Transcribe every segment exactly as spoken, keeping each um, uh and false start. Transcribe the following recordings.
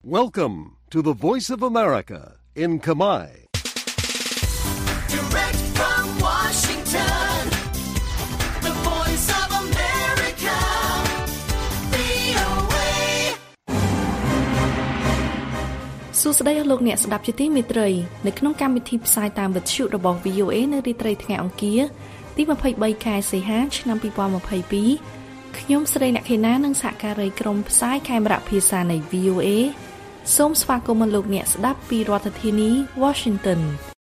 Welcome to the Voice of America in Khmer. Direct from Washington, the Voice of America, វី អូ เอសួស្តីលោកអ្នកស្ដាប់ជាទីមេត្រីនៅក្នុងកម្មវិធីផ្សាយតាមវិទ្យុរបស់ វី អូ เอ នៅរាត្រីថ្ងៃអង្គារទីยี่สิบสามខែសីហាឆ្នាំยี่สิบยี่สิบสองខ្ញុំស្រីអ្នកខេណានិងសហការីក្រុមផ្សាយខេមរៈភាសានៃ វី អូ เอ សូមស្វាគមន៍លោកអ្នកស្ដាប់ពីរដ្ឋធានី Washington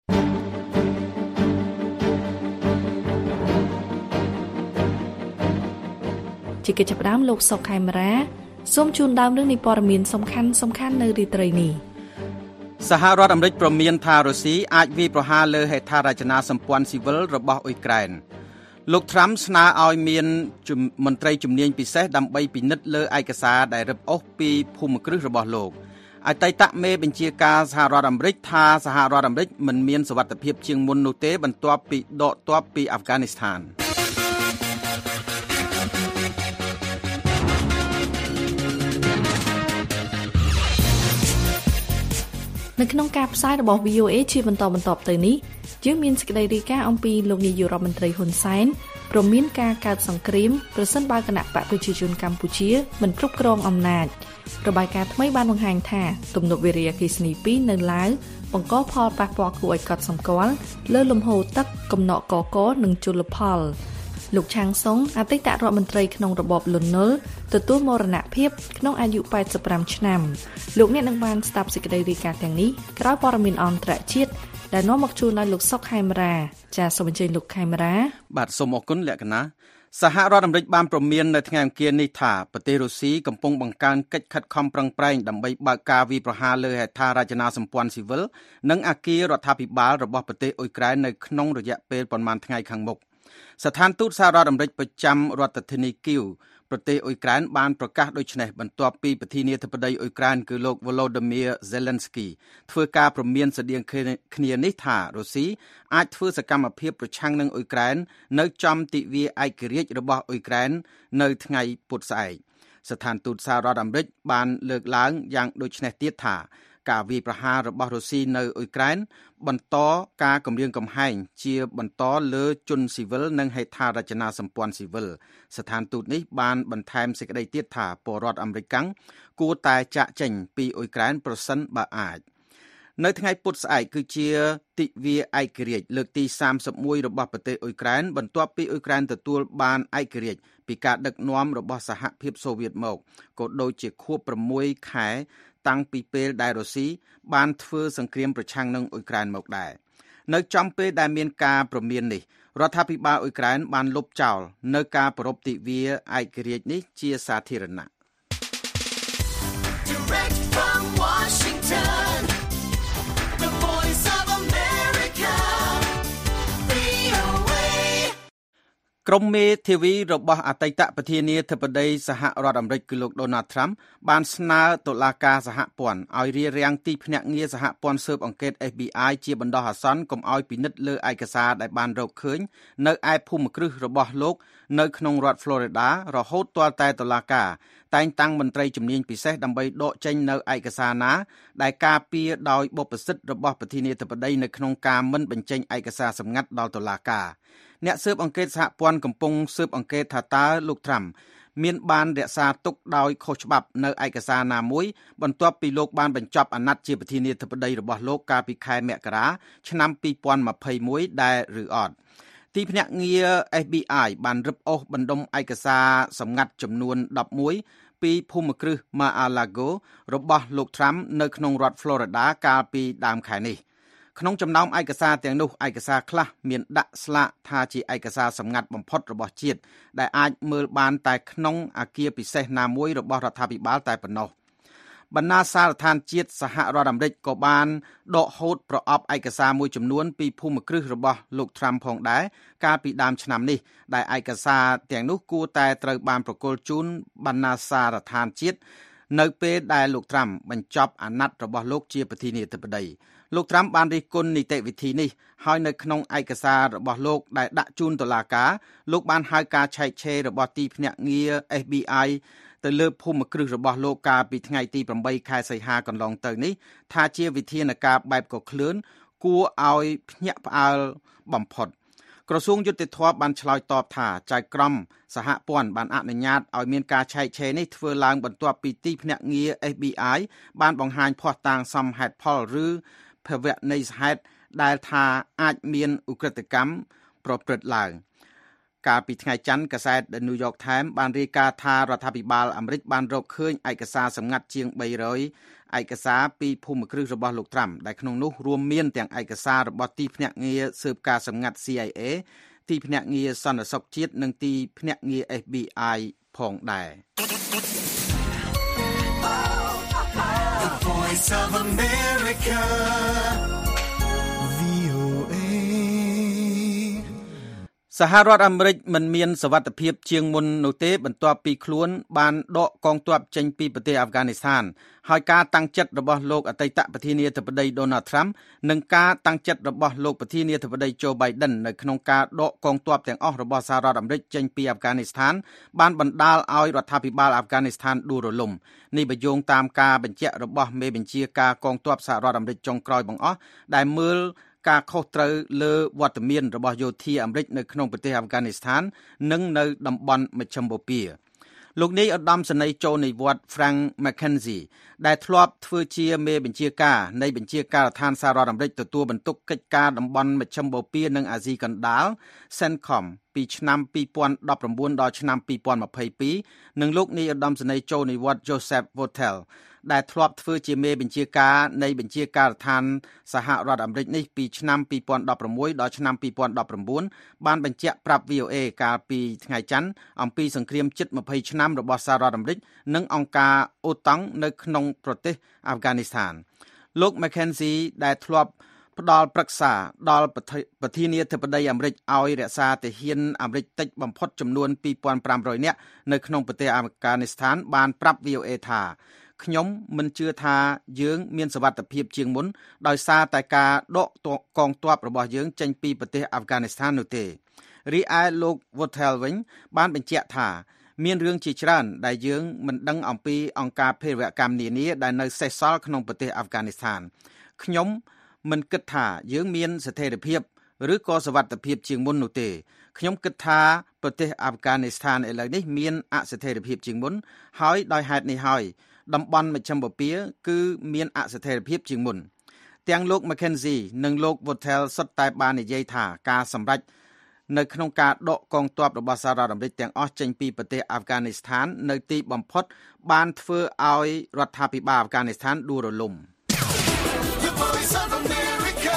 ជាកិច្ចផ្ដើមលោកសុកខេមរាសូមជូនដើមរឿងនៃព័ត៌មានសំខាន់សំខាន់នៅរាត្រីនេះសហរដ្ឋអាមេរិកប្រមានថារុស្ស៊ីអាចវាយប្រហារលើហេដ្ឋារចនាសម្ព័ន្ធស៊ីវិលរបស់អ៊ុយក្រែនលោកត្រាំស្នើឲ្យមានមន្ត្រីជំនាញពិសេសដើម្បីពិនិត្យលើឯកសារដែលរឹបអូសពីភូមិគ្រឹះរបស់លោកអតីតមេបញ្ជាការសហរដ្ឋអាមេរិកថាសហរដ្ឋអាមេរិកមិនមានសុវត្ថិភាពជាងមុននោះទេបន្ទាប់ពីដកទ័ពពីអាហ្វហ្គានីស្ថាននៅក្នុងការផ្សាយរបស់ វី អូ เอ ជាបន្តបន្ទាប់ទៅនេះយើងមានសេចក្តីរាយការណ៍អំពីលោកនាយករដ្ឋមន្ត្រីហ៊ុនសែនព្រមមានការកើតសង្គ្រាមប្រសិនបើគណៈបកប្រជាជនកម្ពុជាមិនគ្រប់គ្រងអំណាចរបាយការណ៍ថ្មីបានបង្ហាញថាទំនប់វារីអគ្គិសនីពីរនៅឡាវបង្កផលប៉ះពាល់គួរឲ្យកត់សម្គាល់លើលំហូរទឹកកំណកកកនិងជលផលលោកឆាងសុងអតីតរដ្ឋមន្ត្រីក្នុងរបបលន់នល់ទទួលមរណភាពក្នុងអាយុแปดสิบห้าឆ្នាំលោកអ្នកនឹងបានស្ដាប់សេចក្តីរាយការណ៍ទាំងនេះក្រោយព័ត៌មានអន្តរជាតិដែលនាំមកជូនដល់លោកសុកខេមរាចាសសូមអញ្ជើញលោកខេមរាបាទសូមអរគុណលក្ខណៈសហរដ្ឋអាមេរិកបានប្រមាននៅថ្ងៃអង្គារនេះថាប្រទេសរុស្ស៊ីកំពុងបង្កើនកិច្ចខិតខំប្រឹងប្រែងដើម្បីបើកការវាយប្រហារលើហេដ្ឋារចនាសម្ព័ន្ធស៊ីវិលនិងអគាររដ្ឋាភិបាលរបស់ប្រទេសអ៊ុយក្រែននៅក្នុងរយៈពេលប្រមាណថ្ងៃខាងមុខស្ថានទូតសហរដ្ឋអាមេរិកប្រចាំរដ្ឋធានីគីវប្រទេសអ៊ុយក្រែនបានប្រកាសដូចនេះបន្ទាប់ពីប្រធានាធិបតីអ៊ុយក្រែនគឺលោក Volodymyr Zelensky ធ្វើការព្រមានស្តីងគ្នានេះថារុស្ស៊ីអាចធ្វើសកម្មភាពប្រឆាំងនឹងអ៊ុយក្រែននៅចំទិវាឯករាជ្យរបស់អ៊ុយក្រែននៅថ្ងៃពុធស្អែកស្ថានទូតសហរដ្ឋអាមេរិកបានលើកឡើងយ៉ាងដូចនេះទៀតថាការវាយប្រហាររបស់រុស្ស៊ីនៅអ៊ុយក្រែនបន្តការគំរាមកំហែងជាបន្តលើជនស៊ីវិលនិងហេដ្ឋារចនាសម្ព័ន្ធស៊ីវិលស្ថានទូតនេះបានបន្ថែមសេចក្តីទៀតថាពលរដ្ឋអាមេរិកគួរតែចាកចេញពីអ៊ុយក្រែនប្រសិនបើអាចនៅថ្ងៃពុធស្អែកគឺជាទិវាឯករាជ្យលើកទីសាមសិបមួយរបស់ប្រទេសអ៊ុយក្រែនបន្ទាប់ពីអ៊ុយក្រែនទទួលបានឯករាជ្យពីការដឹកនាំរបស់សហភាពសូវៀតមកក៏ដូចជាខួបប្រាំមួយខែតាំងពីពេលដែលរុស្ស៊ីបានធ្វើសង្គ្រាមប្រឆាំងនឹងអ៊ុយក្រែនមកដែរនៅចំពេលដែលមានការព្រមាននេះរដ្ឋាភិបាលអ៊ុយក្រែនបានលុបចោលនៅការប្រារព្ធទិវាឯករាជ្យនេះជាសាធារណៈ Direct from Washington, the Voice of America, វី អូ เอក្រុមមេធាវីរបស់អតីតប្រធានាធិបតីសហរដ្ឋអាមេរិកគឺលោក Donald Trump បានស្នើតុលាការសហព័ន្ធឲ្យរារាំងទីភ្នាក់ងារសហព័ន្ធស៊ើបអង្កេត F B I ជាបណ្ដោះអាសន្នកុំឲ្យពិនិត្យលើឯកសារដែលបានរកឃើញនៅឯភូមិគ្រឹះរបស់លោកនៅក្នុងរដ្ឋ Florida រហូតទាល់តែតុលាការតែងតាំងមន្ត្រីជំនាញពិសេសដើម្បីដកចេញនៅឯកសារណាដែលការពារដោយបុព្វសិទ្ធិរបស់ប្រធានាធិបតីនៅក្នុងការមិនបញ្ចេញឯកសារសម្ងាត់ដល់តុលាការអ្នកស៊ើបអង្កេតសហព័ន្ធកំពុងស៊ើបអង្កេតថាតើលោកត្រាំមានបានរក្សាទុកដោយខុសច្បាប់នៅឯកសារណាមួយបន្ទាប់ពីលោកបានបញ្ចប់អាណត្តិជាប្រធានាធិបតីរបស់លោកកាលពីខែមករាឆ្នាំពីរពាន់ยี่สิบเอ็ดដែរឬអត់ទីភ្នាក់ងារ F B I បានរឹបអូសបណ្ដុំឯកសារសម្ងាត់ចំនួនដប់មួយពីភូមិគ្រឹះ Mar-a-Lago របស់លោកត្រាំនៅក្នុងរដ្ឋ Florida កាលពីដើមខែនេះក្នុងចំណោមឯកសារទាំងនោះឯកសារខ្លះមានដាក់ស្លាកថាជាឯកសារសម្ងាត់បំផុតរបស់ជាតិដែលអាចមើលបានតែក្នុងអគារពិសេសណាមួយរបស់រដ្ឋាភិបាលតែប៉ុណ្ណោះបណ្ណាសារដ្ឋានជាតិសហរដ្ឋអាមេរិកក៏បានដកហូតប្រអប់ឯកសារមួយចំនួនពីភូមិគ្រឹះរបស់លោកត្រាំផងដែរកាលពីដើមឆ្នាំនេះដែលឯកសារទាំងនោះគួរតែត្រូវបានប្រគល់ជូនបណ្ណាសារដ្ឋានជាតិនៅពេលដែលលោកត្រាំបញ្ចប់អាណត្តិរបស់លោកជាប្រធានាធិបតីលោកត្រាំបានរិះគន់នីតិវិធីនេះហើយនៅក្នុងឯកសាររបស់លោកដែលដាក់ជូនតុលាការលោកបានហៅការឆែកឆេររបស់ទីភ្នាក់ងារ เอฟ บี ไอ ទៅលើភូមិគ្រឹះរបស់លោកកាលពីថ្ងៃទីប្រាំបីខែសីហាកន្លងទៅនេះថាជាវិធានការបែបកក្លឿនគួរឲ្យភ្ញាក់ផ្អើលបំផុតក្រសួងយុតិធម៌បានឆ្លើយតបថាចៅក្រមសហព័ន្ធបានអនុញ្ញាតឲ្យមានការឆែកឆេរនេះធ្វើឡើងបន្ទាប់ពីទីភ្នាក់ងារ เอฟ บี ไอ បានបង្ហាញភស្តុតាងសមហេតុផលឬភវនីយហេតុដែលថាអាចមានឧក្រិដ្ឋកម្មប្រព្រឹត្តឡើងកាលពីថ្ងៃច័ន្ទកាសែត The New York Times បានរាយការណ៍ថារដ្ឋាភិបាលអាមេរិកបានរកឃើញឯកសារសម្ងាត់ជាងបីរយឯកសារពីភូមិគ្រឹះរបស់លោកត្រាំដែលក្នុងនោះរួមមានទាំងឯកសាររបស់ទីភ្នាក់ងារស៊ើបការសម្ងាត់ ซี ไอ เอ ទីភ្នាក់ងារសន្តិសុខជាតិនិងទីភ្នាក់ងារ เอฟ บี ไอ ផងដែរ The Voice of America វី អូ เอសហរដ្ឋអាមេរិកមិនមានសវត្ថិភាពជាងមុននោះទេបន្ទាប់ពីខ្លួនបានដកកងទ័ពចេញពីប្រទេសអាហ្វហ្គានីស្ថានហើយការតាំងចិត្តរបស់លោកអតីតប្រធានាធិបតី Donald Trump និងការតាំងចិត្តរបស់លោកប្រធានាធិបតី Joe Biden នៅក្នុងការដកកងទ័ពទាំងអស់របស់សហរដ្ឋអាមេរិកចេញពីអាហ្វហ្គានីស្ថានបានបណ្ដាលឲ្យរដ្ឋាភិបាលអាហ្វហ្គានីស្ថានដួលរលំនេះបញ្យោងតាមការបញ្ជាក់របស់មេបញ្ជាការកងទ័ពសហរដ្ឋអាមេរិកចុងក្រោយបង្អស់ដែលមើលការខុសត្រូវលើវត្តមានរបស់យោធាអាមេរិកនៅក្នុងប្រទេសអាហ្វហ្គានីស្ថាននិងនៅតំបន់មជ្ឈិមបូព៌ាលោកនាយឧត្តមសេនីយ៍ចូលនិវត្តន៍ Frank McKenzie ដែលធ្លាប់ធ្វើជាមេបញ្ជាការនៃបញ្ជាការដ្ឋានសហរដ្ឋអាមេរិកទទួលបន្ទុកកិច្ចការតំបន់មជ្ឈិមបូព៌ានិងអាស៊ីកណ្ដាល CENTCOM ពីឆ្នាំពីរពាន់ដប់ប្រាំបួនដល់ឆ្នាំពីរពាន់ម្ភៃពីរនិងលោកនាយឧត្តមសេនីយ៍ចូលនិវត្តន៍ Joseph Votelដែលធ្លាប់ធ្វើជាមេបញ្ជាការនៃបញ្ជាការដ្ឋានសហរដ្ឋអាមេរិកនេះពីឆ្នាំពីរពាន់ដប់ប្រាំមួយដល់ឆ្នាំពីរពាន់ដប់ប្រាំបួនបានបញ្ជាក់ប្រាប់ វី អូ เอ កាលពីថ្ងៃច័ន្ទអំពីសង្គ្រាមជិតម្ភៃឆ្នាំរបស់សហរដ្ឋអាមេរិកនិងអង្គការអូតង់នៅក្នុងប្រទេសអាហ្វហ្គានីស្ថានលោក McKenzie ដែលធ្លាប់ផ្ដល់ប្រឹក្សាដល់ប្រធានាធិបតីអាមេរិកឲ្យរក្សាទាហានអាមេរិកតិចបំផុតចំនួនពីរពាន់ប្រាំរយនាក់នៅក្នុងប្រទេសអាហ្វហ្គានីស្ថានបានប្រាប់ វី អូ เอ ថាខ្ញុំមិនជឿថាយើងមានសុវត្ថិភាពជាងមុនដោយសារតែការដកកងទ័ពរបស់យើងចេញពីប្រទេសអាហ្វហ្គានីស្ថាននោះទេរីឯលោក Votel វិញបានបញ្ជាក់ថាមានរឿងជាច្រើនដែលយើងមិនដឹងអំពីអង្គការភេរវកម្មនានាដែលនៅសេសសល់ក្នុងប្រទេសអាហ្វហ្គានីស្ថានខ្ញុំមិនគិតថាយើងមានស្ថិរភាពឬក៏សុវត្ថិភាពជាងមុននោះទេខ្ញុំគិតថាប្រទេសអាហ្វហ្គានីស្ថានឥឡូវនេះមានអស្ថិរភាពជាងមុនហើយដោយហេតុនេះហើយតំបន់មជ្ឈិមបូព៌ាគឺមានអស្ថិរភាពជាងមុនទាំងលោក McKenzie និងលោក Votel សុទ្ធតែបាននិយាយថាការសម្រេចនៅក្នុងការដកកងទ័ពរបស់សហរដ្ឋអាមេរិកទាំងអស់ចេញពីប្រទេសអាហ្វហ្គានីស្ថាននៅទីបំផុតបានធ្វើឲ្យរដ្ឋាភិបាលអាហ្វហ្គានីស្ថានដួលរលំ The Voice of America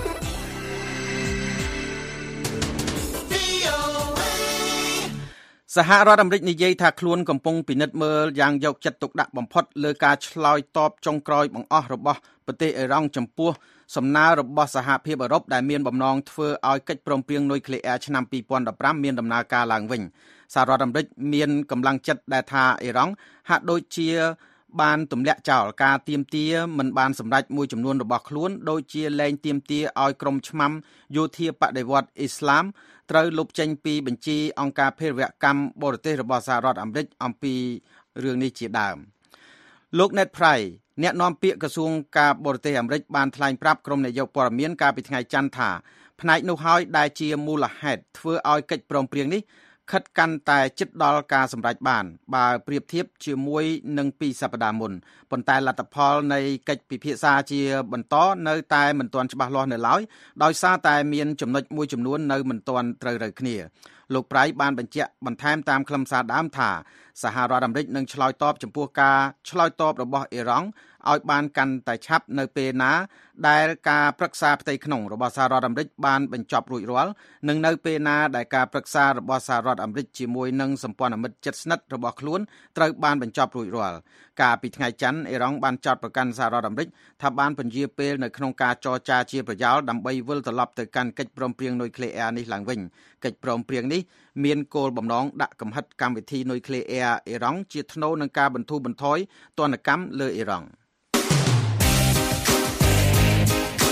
វី អូ เอសហរដ្ឋអាមេរិកនិយាយថាខ្លួនកំពុងពិនិត្យមើលយ៉ាងយកចិត្តទុកដាក់បំផុតលើការឆ្លើយតបចុងក្រោយបង្អស់របស់ប្រទេសអ៊ីរ៉ង់ចំពោះសំណើរបស់សហភាពអឺរ៉ុបដែលមានបំណងធ្វើឲ្យកិច្ចព្រមព្រៀងនុយក្លេអ៊ែរឆ្នាំពីរពាន់ដប់ប្រាំមានដំណើរការឡើងវិញសហរដ្ឋអាមេរិកមានកម្លាំងចិត្តដែលថាអ៊ីរ៉ង់ហាក់ដូចជាបានទម្លាក់ចោលការទាមទារមិនបានសម្រេចមួយចំនួនរបស់ខ្លួនដូចជាលែងទាមទារឲ្យក្រុមឆ្មាំយោធាបដិវត្តន៍អ៊ីស្លាមត្រូវលុបចេញពីបញ្ជីអង្គការភេរវកម្មបរទេសរបស់សហរដ្ឋអាមេរិកអំពីរឿងនេះជាដើមលោក Ned Price អ្នកនាំពាក្យក្រសួងការបរទេសអាមេរិកបានថ្លែងប្រាប់ក្រុមនាយកព័ត៌មានកាលពីថ្ងៃច័ន្ទថាផ្នែកនោះហើយដែលជាមូលហេតុធ្វើឲ្យកិច្ចព្រមព្រៀងនេះខិតកាន់តែជិតដល់ការសម្រេចបានបើប្រៀបធៀបជាមួយនឹងពីរសប្តាហ៍មុនប៉ុន្តែលទ្ធផលនៃកិច្ចពិភាក្សាជាបន្តនៅតែមិនទាន់ច្បាស់លាស់នៅឡើយដោយសារតែមានចំណុចមួយចំនួននៅមិនទាន់ត្រូវរើគ្នាលោកប្រៃបានបញ្ជាក់បន្ថែមតាមខ្លឹមសារដើមថាសហរដ្ឋអាមេរិកនឹងឆ្លើយតបចំពោះការឆ្លើយតបរបស់អ៊ីរ៉ង់ឲ្យបានកាន់តែឆាប់នៅពេលណាដែលការប្រឹក្សាផ្ទៃក្នុងរបស់សហរដ្ឋអាមេរិកបានបញ្ចប់រួចរាល់និងនៅពេលណាដែលការប្រឹក្សារបស់សហរដ្ឋអាមេរិកជាមួយនឹងសម្ព័ន្ធមិត្តជិតស្និទ្ធរបស់ខ្លួនត្រូវបានបញ្ចប់រួចរាល់កាលពីថ្ងៃច័ន្ទអ៊ីរ៉ង់បានចោទប្រកាន់សហរដ្ឋអាមេរិកថាបានពន្យាពេលនៅក្នុងការចរចាជាប្រយោលដើម្បីវិលត្រឡប់ទៅកាន់កិច្ចព្រមព្រៀងនុយក្លេអ៊ែរនេះឡើងវិញកិច្ចព្រមព្រៀងនេះមានគោលបំណងដាក់កំហិតកម្មវិធីនុយក្លេអ៊ែរអ៊ីរ៉ង់ជាថ្នូរនឹងការបន្ធូរបន្ថយទណ្ឌកម្មលើអ៊ីរ៉ង់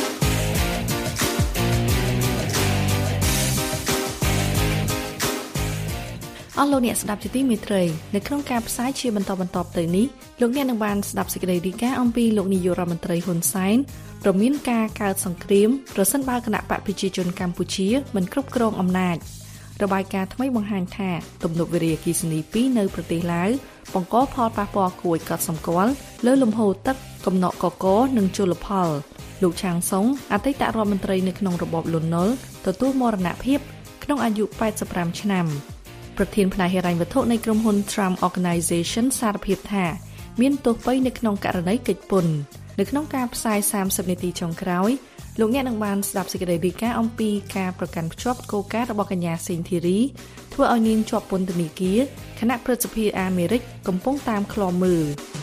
អស់លោកអ្នកស្ដាប់ជាទីមេត្រីនៅក្នុងការផ្សាយជាបន្តបន្ទាប់ទៅនេះលោកអ្នកនឹងបានស្ដាប់សេចក្តីរាយការណ៍អំពីលោកនាយករដ្ឋមន្ត្រីហ៊ុនសែនព្រមមានការកើតសង្គ្រាមប្រសិនបើគណៈបកប្រជាជនកម្ពុជាមិនគ្រប់គ្រងអំណាចរបាយការណ៍ថ្មីបង្ហាញថាទំនប់វារីអគ្គិសនីពីរនៅប្រទេសឡាវបង្កផលប៉ះពាល់គួរឲ្យកត់សម្គាល់លើលំហូរទឹកកំណកកកនិងជលផលលោកឆាងសុងអតីតរដ្ឋមន្ត្រីនៅក្នុងរបបលន់នល់ទទួលមរណភាពក្នុងអាយុប៉ែតសិបប្រាំឆ្នាំប្រធានផ្នែកហិរញ្ញវត្ថុនៃក្រុមហ៊ុន Trump Organization សារភាពថាមានទោសបីនៅក្នុងករណីកិច្ចពន្ធនៅក្នុងការផ្សាយសាមសិបនាទីចុងក្រោយលោកអ្នកនឹងបានស្ដាប់សេចក្តីរាយការណ៍អំពីការប្រកាន់ភ្ជាប់គោលការណ៍របស់កញ្ញាសេងធីរីធ្វើឲ្យនាងជាប់ពន្ធនាគារគណៈព្រឹទ្ធសភាអាមេរិកកំពុងតាមឃ្លាំមើល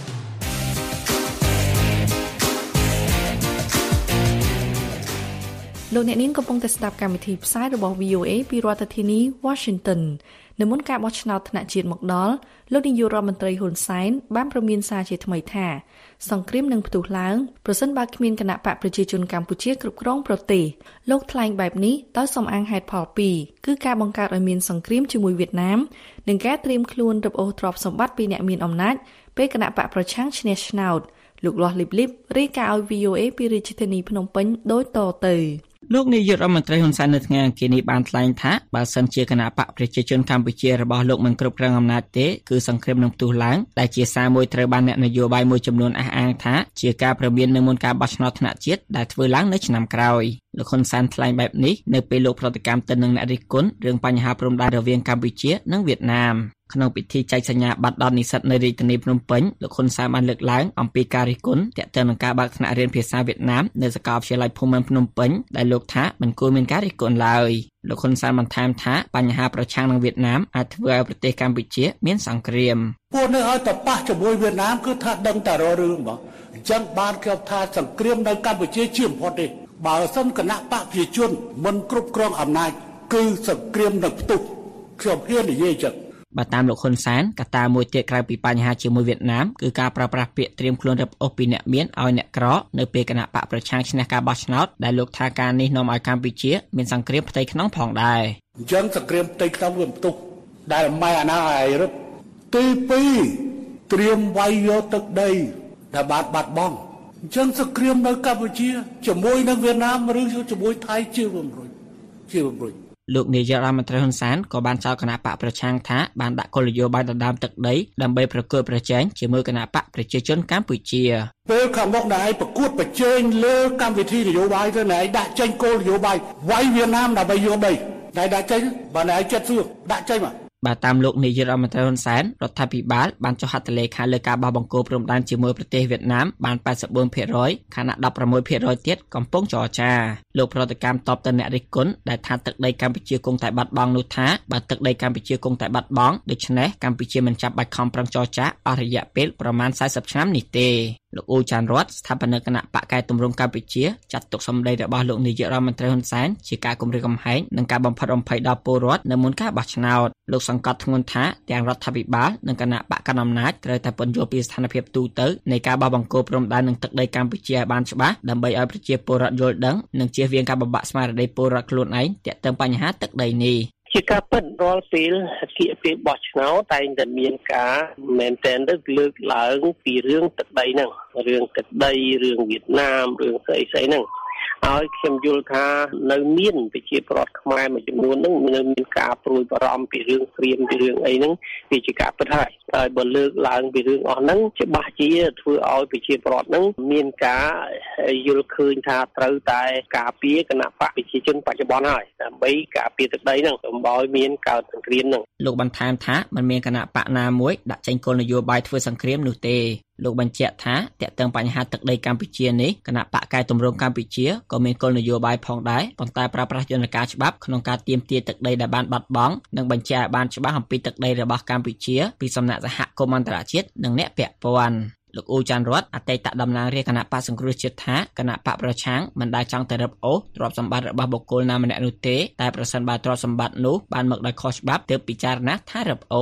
លោកអ្នកនាងកំពុងតែស្ដាប់កម្មវិធីផ្សាយរបស់ វី អូ เอ ពីរដ្ឋធានី Washington នៅមុនការបោះឆ្នោតថ្នាក់ជាតិមកដល់លោកនាយករដ្ឋមន្ត្រីហ៊ុនសែនបានប្រមានសារជាថ្មីថាសង្គ្រាមនឹងផ្ទុះឡើងប្រសិនបើគ្មានគណៈបកប្រជាជនកម្ពុជាគ្រប់គ្រងប្រទេសលោកថ្លែងបែបនេះដោយសំអាងហេតុផលពីរគឺការបង្កើតឲ្យមានសង្គ្រាមជាមួយវៀតណាមនិងការត្រៀមខ្លួនរឹបអូសទ្រព្យសម្បត្តិពីអ្នកមានអំណាចពេលគណៈបកប្រឆាំងឈ្នះឆ្នោតលោកលាស់លីបលីបរាយការណ៍ឲ្យ វី អូ เอ ពីរាជធានីភ្នំពេញដូចតទៅលោកនាយករដ្ឋមន្ត្រីហ៊ុនសែននៅថ្ងៃអង្គារនេះបានថ្លែងថាបើសិនជាគណៈបកប្រជាជនកម្ពុជារបស់លោកមិនគ្រប់គ្រងអំណាចទេគឺសង្គ្រាមនឹងផ្ទុះឡើងដែលជាសារមួយត្រូវបានអ្នកនយោបាយមួយចំនួនអះអាងថាជាការព្រមាននៅមុនការបោះឆ្នោតថ្នាក់ជាតិដែលធ្វើឡើងនៅឆ្នាំក្រោយលោកហ៊ុនសែនថ្លែងបែបនេះនៅពេលលោកប្រតិកម្មទៅនឹងអ្នករិះគន់រឿងបញ្ហាព្រំដែនរវាងកម្ពុជានិងវៀតណាមក្នុងពិធីចែកសញ្ញាបត្រដល់និស្សិតនៅរាជធានីភ្នំពេញលោកហ៊ុនសែនបានលើកឡើងអំពីការរិះគន់ទាក់ទងនឹងការបើកថ្នាក់រៀនភាសាវៀតណាមនៅសាកលវិទ្យាល័យភូមិន្ទភ្នំពេញដែលលោកថាមិនគួរមានការរិះគន់ឡើយលោកហ៊ុនសែនបន្ថែមថាបញ្ហាប្រឆាំងនឹងវៀតណាមអាចធ្វើឲ្យប្រទេសកម្ពុជាមានសង្គ្រាមពួកនៅឲ្យតប៉ះជាមួយវៀតណាមគឺថាដឹងតែររឿងបងអញ្ចឹងបានគេថាសង្គ្រាមនៅកម្ពុជាជាបំផុតទេបើសិនគណៈបកប្រជាជនមិនគ្រប់គ្រងអំណាចគឺសង្គ្រាមនឹងផ្ទុះខ្ញុំហ៊ាននិយាយចឹងបើតាមលោកហ៊ុនសែនកត្តាមួយទៀតក្រៅពីបញ្ហាជាមួយវៀតណាមគឺការប្រើប្រាស់ពាក្យត្រៀមខ្លួនរឹបអូសពីអ្នកមានឲ្យអ្នកក្រនៅពេលគណៈបកប្រឆាំងឈ្នះការបោះឆ្នោតដែលលោកថាការនេះនាំឲ្យកម្ពុជាមានសង្គ្រាមផ្ទៃក្នុងផងដែរអញ្ចឹងសង្គ្រាមផ្ទៃក្នុងវាផ្ទុះដែលម៉ែអាណាឲ្យរឹបទីពីរត្រៀមវាយយកទឹកដីដែលបានបាត់បង់អញ្ចឹងសង្គ្រាមនៅកម្ពុជាជាមួយនឹងវៀតណាមឬជាមួយថៃជាបំរុញជាបំរុញលោកនាយករដ្ឋមន្ត្រីហ៊ុនសែនក៏បានចោទគណៈបកប្រឆាំងថាបានដាក់គោលនយោបាយដណ្ដើមទឹកដីដើម្បីប្រកួតប្រជែងជាមួយគណៈបកប្រជាជនកម្ពុជាពេលខាងមុខណែឯងប្រកួតប្រជែងលើកម្មវិធីនយោបាយទៅណែឯងដាក់ចេញគោលនយោបាយវាយវៀតណាមដើម្បីយកដីណែដាក់ចេញបើណែឯងចិត្តសួរដាក់ចេញមកបើតាមលោកនាយករដ្ឋមន្ត្រីហ៊ុនសែនរដ្ឋាភិបាលបានចុះហត្ថលេខាលើការបោះបង្គោលព្រំដែនជាមួយប្រទេសវៀតណាមបានប៉ែតសិបបួនភាគរយ ខណៈដប់ប្រាំមួយភាគរយទៀតកំពុងចរចាលោកប្រតិកម្មតបទៅអ្នករិះគន់ដែលថាទឹកដីកម្ពុជាគង់តែបាត់បង់នោះថាបើទឹកដីកម្ពុជាគង់តែបាត់បង់ដូច្នេះកម្ពុជាមិនចាំបាច់ខំប្រឹងចរចាអស់រយៈពេលប្រមាណសែសិបឆ្នាំនេះទេលោកអ៊ូចាន់រតស្ថាបនិកគណៈបកកែតម្រង់កម្ពុជាចាត់ទុកសម្ដីរបស់លោកនាយករដ្ឋមន្ត្រីហ៊ុនសែនជាការគំរាមកំហែងនិងការបំផិតបំភ័យដល់ពលរដ្ឋនៅមុនការបោះឆ្នោតលោកសង្កត់ធ្ងន់ថាទាំងរដ្ឋាភិបាលនិងគណៈបកកណ្ដាលអំណាចត្រូវតែពន្យល់ពីស្ថានភាពទូទៅនៃការបោះបង្គោលព្រំដែននឹងទឹកដីកម្ពុជាឲ្យបានច្បាស់ដើម្បីឲ្យប្រជាពលរដ្ឋយល់ដឹងនិងជៀសវាងការបំបាក់ស្មារតីពលរដ្ឋខ្លួនឯងទាក់ទងបញ្ហាទឹកដីនេះជាការពិតរាល់ពេលគៀកពេលបោះឆ្នោតតែងតែមានការមែនតែនទៅលើកឡើងពីរឿងទឹកដីហ្នឹងរឿងទឹកដីរឿងវៀតណាមរឿងស្អីស្អីហ្នឹងហើយខ្ញុំយល់ថានៅមានប្រជាពលរដ្ឋខ្មែរមួយចំនួនហ្នឹងនៅមានការព្រួយបារម្ភពីរឿងព្រាមពីរឿងអីហ្នឹងវាជាការពិតហើយហើយបើលើកឡើងពីរឿងអស់ហ្នឹងច្បាស់ជាធ្វើឲ្យប្រជាពលរដ្ឋហ្នឹងមានការយល់ឃើញថាត្រូវតែការពារគណៈបកប្រជាជនបច្ចុប្បន្នហើយដើម្បីការពារទឹកដីហ្នឹងកុំឲ្យមានកើតសង្គ្រាមហ្នឹងលោកបន្ថែមថាមិនមានគណៈបកណាមួយដាក់ចេញគោលនយោបាយធ្វើសង្គ្រាមនោះទេលោកបញ្ជាក់ថាទាក់ទងបញ្ហាទឹកដីកម្ពុជានេះគណៈបកកែតម្រង់កម្ពុជាក៏មានគោលនយោបាយផងដែរប៉ុន្តែប្រើប្រាស់យន្តការច្បាប់ក្នុងការទាមទារទឹកដីដែលបានបាត់បង់និងបញ្ជាក់ឲ្យបានច្បាស់អំពីទឹកដីរបស់កម្ពុជាពីសំណាក់សហគមន៍អន្តរជាតិនិងអ្នកពាក់ព័ន្ធលោកអ៊ូចាន់រតអតីតតំណាងរាជគណៈបកសង្គ្រោះជាតិថាគណៈបកប្រឆាំងមិនដែលចង់ទៅរឹបអូសទ្រព្យសម្បត្តិរបស់បុគ្គលណាម្នាក់នោះទេតែប្រសិនបើទ្រព្យសម្បត្តិនោះបានមកដោយខុសច្បាប់ទើបពិចារណាថារឹបអូស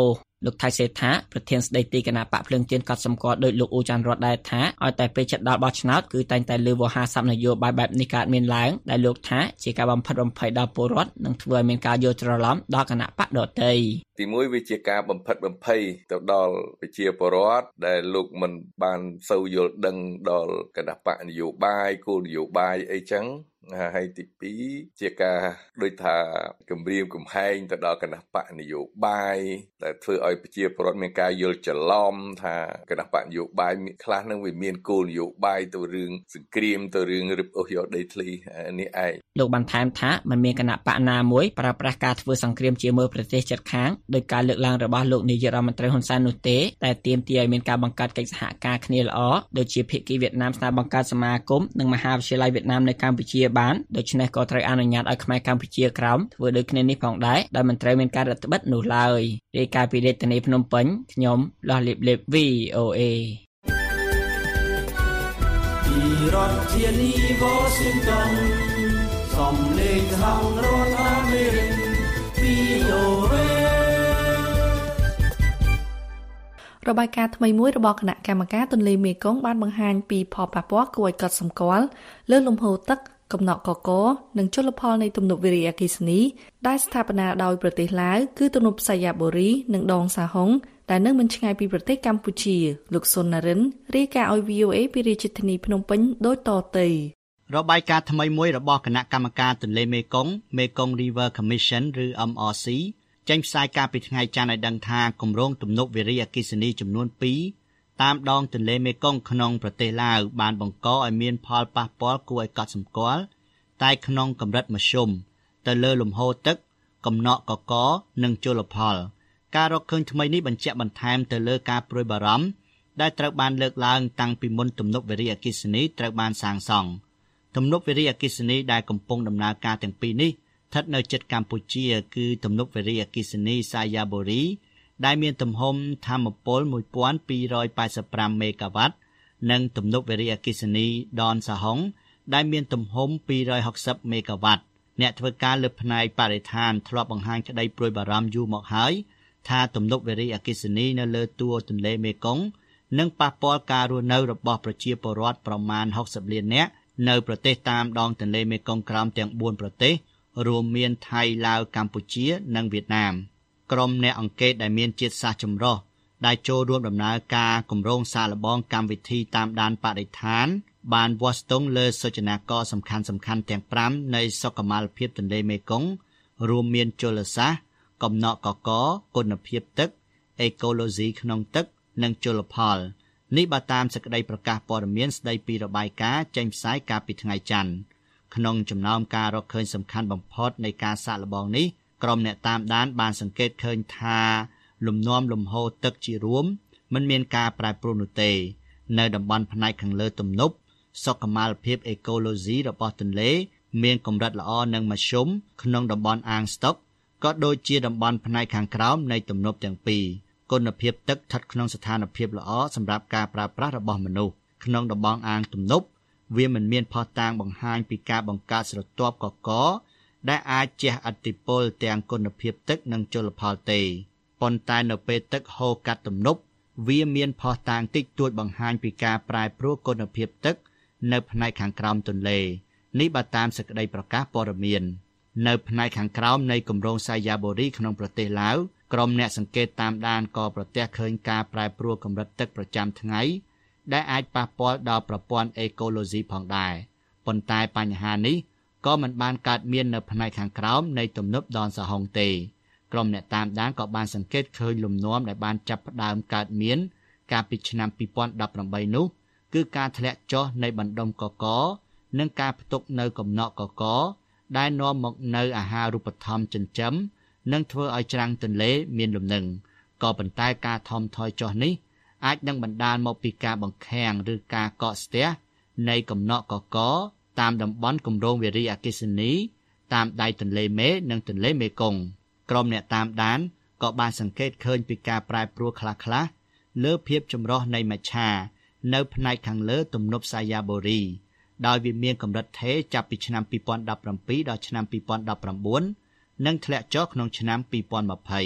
លោកថៃសេដ្ឋាប្រធានស្ដីទីគណៈបកភ្លើងទៀនកត់សម្គាល់ដោយលោកអ៊ូចាន់រតដែរថាឲ្យតែពេលចិត្តដល់បោះឆ្នោតគឺតែងតែលើវោហារស័ព្ទនយោបាយបែបនេះកើតមានឡើងដែលលោកថាជាការបំផិតបំភ័យដល់ពលរដ្ឋនិងធ្វើឲ្យមានការយល់ច្រឡំដល់គណៈបកដទៃទីមួយវាជាការបំផិតបំភ័យទៅដល់ប្រជាពលរដ្ឋដែលលោកមិនបានសូវយល់ដឹងដល់គណៈបកនយោបាយគោលនយោបាយអីចឹងហើយទីពីរជាការដូចថាគម្រាមកំហែងទៅដល់គណៈបកនយោបាយដែលធ្វើឲ្យប្រជាពលរដ្ឋមានការយល់ច្រឡំថាគណៈបកនយោបាយខ្លះនឹងវាមានគោលនយោបាយទៅរឿងសង្គ្រាមទៅរឿងរឹបអូសយកដីធ្លីនេះឯងលោកបានថែមថាมันមានគណៈបកណាមួយប្រើប្រាស់ការធ្វើសង្គ្រាមជាមួយប្រទេសជិតខាងដោយការលើកឡើងរបស់លោកនាយករដ្ឋមន្ត្រីហ៊ុនសែននោះទេតែទាមទារឲ្យមានការបង្កើតកិច្ចសហការគ្នាល្អដូចជាភាគីវៀតណាមស្នើបង្កើតសមាគមនិងមហាវិទ្យាល័យវៀតណាមនៅកម្ពុជាបានដូច្នេះក៏ត្រូវអនុញ្ញាតឲ្យខ្មែរកម្ពុជាក្រោមធ្វើដូចគ្នានេះផងដែរដោយមិនត្រូវមានការរដ្ឋបិទនោះឡើយរាយការណ៍ពីរាជធានីភ្នំពេញខ្ញុំលោះលៀបលៀប វី អូ เอពីរដ្ឋធានី Washington សំឡេងខាងរដ្ឋអាមេរិក វី អូ เอរបាយការណ៍ថ្មីមួយរបស់គណៈកម្មការទន្លេមេគង្គបានបង្ហាញពីផលប៉ះពាល់គួរឲ្យកត់សម្គាល់លើលំហូរទឹកកំណកកកនិងជលផលនៃទំនប់វារីអគ្គិសនីដែលស្ថាបនាដោយប្រទេសឡាវគឺទំនប់សាយ៉ាបូរីនិងដងសាហុងដែលនៅមិនឆ្ងាយពីប្រទេសកម្ពុជាលោកសុននរិនរាយការណ៍ឲ្យ វី អូ เอ ពីរាជធានីភ្នំពេញដូចតទៅរបាយការណ៍ថ្មីមួយរបស់គណៈកម្មការទន្លេមេគង្គ Mekong River Commission ឬ em អារ ซี ចេញផ្សាយការពីថ្ងៃច័ន្ទឲ្យដឹងថាគម្រោងទំនប់វារីអគ្គិសនីចំនួនពីរតាមដងទន្លេមេគង្គក្នុងប្រទេសឡាវបានបង្កឲ្យមានផលប៉ះពាល់គួរឲ្យកត់សម្គាល់តែក្នុងកម្រិតមធ្យមទៅលើលំហូរទឹកកំណកកកនិងជលផលការរកឃើញថ្មីនេះបញ្ជាក់បន្ថែមទៅលើការព្រួយបារម្ភដែលត្រូវបានលើកឡើងតាំងពីមុនទំនប់វារីអគ្គិសនីត្រូវបានសាងសង់ទំនប់វារីអគ្គិសនីដែលកំពុងដំណើរការទាំងពីរនេះស្ថិតនៅជិតកម្ពុជាគឺទំនប់វារីអគ្គិសនីសាយ៉ាបូរីដែលមានទំហំថាមពលមួយពាន់ពីររយប៉ែតសិបប្រាំមេហ្គាវ៉ាត់និងទំនប់វារីអគ្គិសនីដនសាហុងដែលមានទំហំពីររយហកសិបមេហ្គាវ៉ាត់អ្នកធ្វើការលើផ្នែកបរិស្ថានធ្លាប់បង្ហាញក្តីព្រួយបារម្ភយូរមកហើយថាទំនប់វារីអគ្គិសនីនៅលើតួទន្លេមេគង្គនឹងប៉ះពាល់ការរស់នៅរបស់ប្រជាពលរដ្ឋប្រមាណហកសិបលាននាក់នៅប្រទេសតាមដងទន្លេមេគង្គក្រោមទាំងបួនប្រទេសរួមមានថៃឡាវកម្ពុជានិងវៀតណាមក្រុមអ្នកអង្កេតដែលមានជាតិសាសន៍ចម្រុះដែលចូលរួមដំណើរការគម្រោងសាកល្បងកម្មវិធីតាមដានបរិស្ថានបានវាស់ស្ទង់លើសូចនាករសំខាន់សំខាន់ទាំងប្រាំនៃសុខុមាលភាពទន្លេមេគង្គរួមមានជលសាស្ត្រកំណកកកគុណភាពទឹកអេកូឡូស៊ីក្នុងទឹកនិងជលផលនេះបើតាមសេចក្តីប្រកាសព័ត៌មានស្តីពីរបាយការណ៍ចេញផ្សាយកាលពីថ្ងៃច័ន្ទក្នុងចំណោមការរកឃើញសំខាន់បំផុតនៃការសាកល្បងនេះក្រុមអ្នកតាមដានបានសង្កេតឃើញថាលំនាំលំហូរទឹកជារួមមិនមានការប្រែប្រួលនោះទេនៅតំបន់ផ្នែកខាងលើទំនប់សុខុមាលភាពអេកូឡូស៊ីរបស់ទន្លេមានកម្រិតល្អនិងមធ្យមក្នុងតំបន់អាងស្តុកក៏ដូចជាតំបន់ផ្នែកខាងក្រោមនៃទំនប់ទាំងពីរគុណភាពទឹកស្ថិតក្នុងស្ថានភាពល្អសម្រាប់ការប្រើប្រាស់របស់មនុស្សក្នុងតំបន់អាងទំនប់វាមិនមានភស្តុតាងបង្ហាញពីការបង្កើតស្រទាប់កកដែលអាចជះឥទ្ធិពលទាំងគុណភាពទឹកនិងជលផលទេប៉ុន្តែនៅពេលទឹកហូរកាត់ទំនប់វាមានភស្តុតាងតិចតួចបង្ហាញពីការប្រែប្រួលគុណភាពទឹកនៅផ្នែកខាងក្រោមទន្លេនេះបើតាមសេចក្តីប្រកាសព័ត៌មាននៅផ្នែកខាងក្រោមនៃគម្រោងសាយ៉ាបូរីក្នុងប្រទេសឡាវក្រុមអ្នកសង្កេតតាមដានក៏ប្រទះឃើញការប្រែប្រួលកម្រិតទឹកប្រចាំថ្ងៃដែលអាចប៉ះពាល់ដល់ប្រព័ន្ធអេកូឡូស៊ីផងដែរប៉ុន្តែបញ្ហានេះក៏មិនបានកើតមាននៅផ្នែកខាងក្រោមនៃទំនប់ដនសាហុងទេក្រុមអ្នកតាមដានក៏បានសង្កេតឃើញលំនាំដែលបានចាប់ផ្ដើមកើតមានកាលពីឆ្នាំពីរពាន់ដប់ប្រាំបីនោះគឺការធ្លាក់ចុះនៃបណ្ដុំកកនិងការផ្ទុកនៅកំណកកកដែលនាំមកនៅអាហារូបត្ថម្ភចិញ្ចឹមនិងធ្វើឲ្យច្រាំងទន្លេមានលំនឹងក៏ប៉ុន្តែការថមថយចុះនេះអាចនឹងបណ្ដាលមកពីការបង្ខាំងឬការកកស្ទះនៃកំណកកកតាមតំបន់គម្រោងវារីអគ្គិសនីតាមដៃទន្លេមេនិងទន្លេមេគង្គក្រុមអ្នកតាមដានក៏បានសង្កេតឃើញពីការប្រែប្រួលខ្លះៗលើភាពចម្រុះនៃមច្ឆានៅផ្នែកខាងលើទំនប់សាយ៉ាបូរីដោយវាមានកម្រិតថេរចាប់ពីឆ្នាំពីរពាន់ដប់ប្រាំពីរដល់ឆ្នាំពីរពាន់ដប់ប្រាំបួននិងធ្លាក់ចុះក្នុងឆ្នាំពីរពាន់ម្ភៃ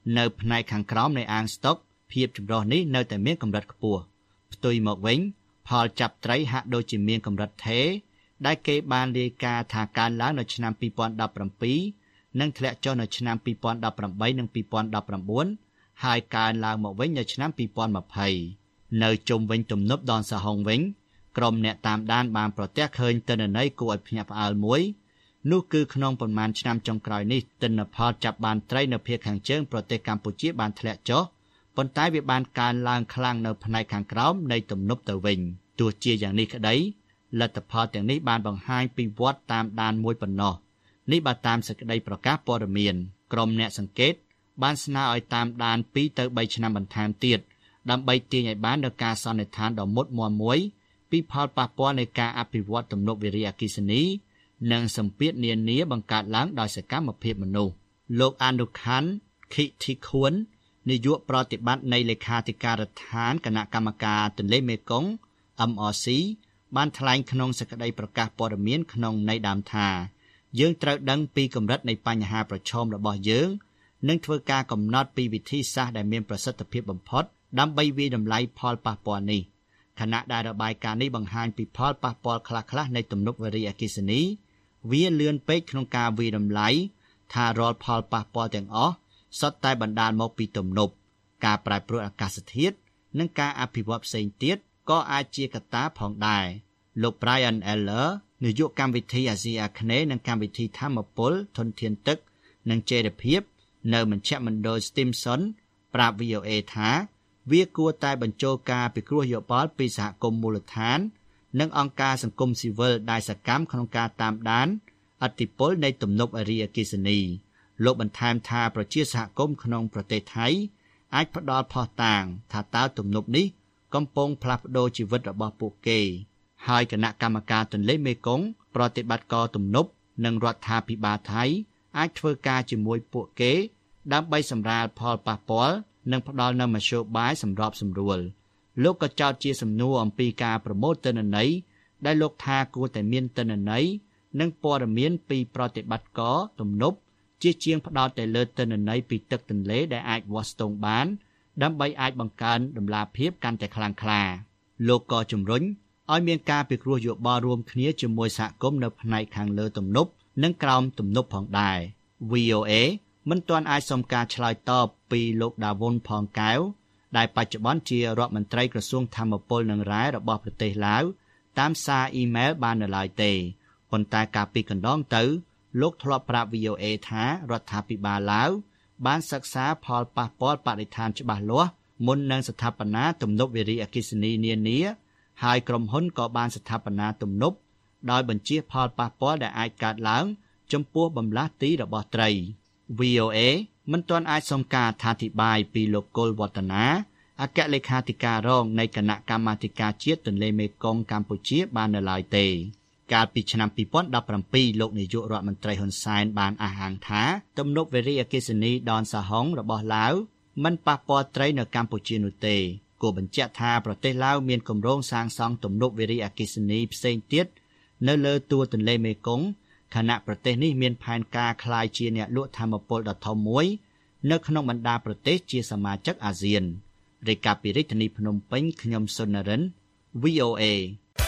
នៅផ្នែកខាងក្រោមនៃអាងស្តុកភាពចម្រុះនេះនៅតែមានកម្រិតខ្ពស់ផ្ទុយមកវិញផលចាប់ត្រីហាក់ដូចជាមានកម្រិតថេរដែលគេបានរាយការណ៍ថាកើនឡើងនៅឆ្នាំពីរពាន់ដប់ប្រាំពីរនិងធ្លាក់ចុះនៅឆ្នាំពីរពាន់ដប់ប្រាំបីនិងពីរពាន់ដប់ប្រាំបួនហើយកើនឡើងមកវិញនៅឆ្នាំពីរពាន់ម្ភៃនៅជុំវិញទំនប់ដនសហុងវិញក្រុមអ្នកតាមដានបានប្រទះឃើញទិន្នន័យគួរឲ្យភ្ញាក់ផ្អើលមួយនោះគឺក្នុងប៉ុន្មានឆ្នាំចុងក្រោយនេះទិន្នផលចាប់បានត្រីនៅភាគខាងជើងប្រទេសកម្ពុជាបានធ្លាក់ចុះប៉ុន្តែវាបានកើនឡើងខ្លាំងនៅផ្នែកខាងក្រោមនៃទំនប់ទៅវិញទោះជាយ៉ាងនេះក្តីលទ្ធផលទាំងនេះបានបង្ហាញពីវដ្តតាមដានមួយប៉ុណ្ណោះនេះបើតាមសេចក្តីប្រកាសព័ត៌មានក្រុមអ្នកសង្កេតបានស្នើឲ្យតាមដានពីរទៅបីឆ្នាំបន្ថែមទៀតដើម្បីទាញឲ្យបាននូវការសន្និដ្ឋានដ៏មុតមាំមួយពីផលប៉ះពាល់នៃការអភិវឌ្ឍទំនប់វារីអគ្គិសនីនិងសម្ពាធនានាបង្កើតឡើងដោយសកម្មភាពមនុស្សលោកអានុខាន់ខិធីខួននាយកប្រតិបត្តិនៃលេខាធិការដ្ឋានគណៈកម្មការទន្លេមេគង្គ អឹម អរ ស៊ី បានថ្លែងក្នុងសេចក្តីប្រកាសព័ត៌មានក្នុងន័យដើមថាយើងត្រូវដឹងពីកម្រិតនៃបញ្ហាប្រឈមរបស់យើងនិងធ្វើការកំណត់ពីវិធីសាស្ត្រដែលមានប្រសិទ្ធភាពបំផុតដើម្បីវាយតម្លៃផលប៉ះពាល់នេះខណៈដែលរបាយការណ៍នេះបង្ហាញពីផលប៉ះពាល់ខ្លះៗនៃទំនប់វារីអគ្គិសនីវាលឿនពេកក្នុងការវាយតម្លៃថារាល់ផលប៉ះពាល់ទាំងអស់សុទ្ធតែបណ្ដាលមកពីទំនប់ការប្រែប្រួលអាកាសធាតុនិងការអភិវឌ្ឍផ្សេងទៀតក៏អាចជាកត្តាផងដែរលោក Brian Eller នាយកកម្មវិធីអាស៊ីអាគ្នេយ៍និងកម្មវិធីធម្មពលធនធានទឹកនិងចីរភាពនៅមជ្ឈមណ្ឌល Stimson ប្រាប់ វី អូ អេ ថាវាគួរតែបញ្ចូលការពិគ្រោះយោបល់ពីសហគមន៍មូលដ្ឋាននិងអង្គការសង្គមស៊ីវិលដែលសកម្មក្នុងការតាមដានឥទ្ធិពលនៃទំនប់វារីអគ្គិសនីលោកបន្ថែមថាប្រជាសហគមន៍ក្នុងប្រទេសថៃអាចផ្ដល់ភស្តុតាងថាតើទំនប់នេះកំពុងផ្លាស់ប្ដូរជីវិតរបស់ពួកគេហើយគណៈកម្មការទន្លេមេគង្គប្រតិបត្តិការទំនប់និងរដ្ឋាភិបាលថៃអាចធ្វើការជាមួយពួកគេដើម្បីសម្រាលផលប៉ះពាល់និងផ្ដល់នូវមធ្យោបាយសម្របសម្រួលលោកក៏ចោទជាសំណួរអំពីការប្រមូលទិន្នន័យដែលលោកថាគួរតែមានទិន្នន័យនិងព័ត៌មានពីប្រតិបត្តិការទំនប់ជាជាងផ្ដោតតែលើទិន្នន័យពីទឹកទន្លេដែលអាចវាស់ស្ទង់បានដើម្បីអាចបង្កើនតម្លាភាពកាន់តែខ្លាំងក្លាលោកក៏ជំរុញឲ្យមានការពិគ្រោះយោបល់រួមគ្នាជាមួយសហគមន៍នៅផ្នែកខាងលើទំនប់និងក្រោមទំនប់ផងដែរ វី អូ អេ មិនទាន់អាចសុំការឆ្លើយតបពីលោកដាវុនផងកែវដែលបច្ចុប្បន្នជារដ្ឋមន្ត្រីក្រសួងធម្មពលនិងរ៉ែរបស់ប្រទេសឡាវតាមសារអ៊ីមែលបាននៅឡើយទេប៉ុន្តែកាលពីកន្លងទៅលោកធ្លាប់ប្រាប់ វី អូ អេ ថារដ្ឋាភិបាលឡាវបានសិក្សាផលប៉ះពាល់បរិស្ថានច្បាស់លាស់មុននឹងស្ថាបនាទំនប់វារីអគ្គិសនីនានាហើយក្រុមហ៊ុនក៏បានស្ថាបនាទំនប់ដោយបញ្ជាផលប៉ះពាល់ដែលអាចកើតឡើងចំពោះបម្លាស់ទីរបស់ត្រី វី អូ អេ មិនទាន់អាចសុំការអធិប្បាយពីលោកកុលវឌ្ឍនាអគ្គលេខាធិការរងនៃគណៈកម្មាធិការជាតិទន្លេមេគង្គកម្ពុជាបាននៅឡើយទេកាលពីឆ្នាំពីរពាន់ដប់ប្រាំពីរលោកនាយករដ្ឋមន្ត្រីហ៊ុនសែនបានអះអាងថាទំនប់វារីអគ្គិសនីដនសហុងរបស់ឡាវមិនប៉ះពាល់ត្រីនៅកម្ពុជានោះទេគួរបញ្ជាក់ថាប្រទេសឡាវមានគម្រោងសាងសង់ទំនប់វារីអគ្គិសនីផ្សេងទៀតនៅលើទួលទន្លេមេគង្គខណៈប្រទេសនេះមានផែនការក្លាយជាអ្នកលក់ថាមពលដ៏ធំមួយនៅក្នុងបណ្ដាប្រទេសជាសមាជិកអាស៊ានរាយការណ៍ពីរាជធានីភ្នំពេញខ្ញុំសុននរិន វី អូ អេ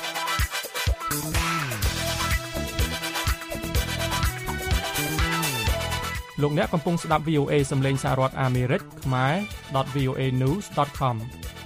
លោកអ្នកកំពុងស្ដាប់ វី អូ អេ សំឡេងសហរដ្ឋអាមេរិកខ្មែរ .វី អូ អេ news ដត com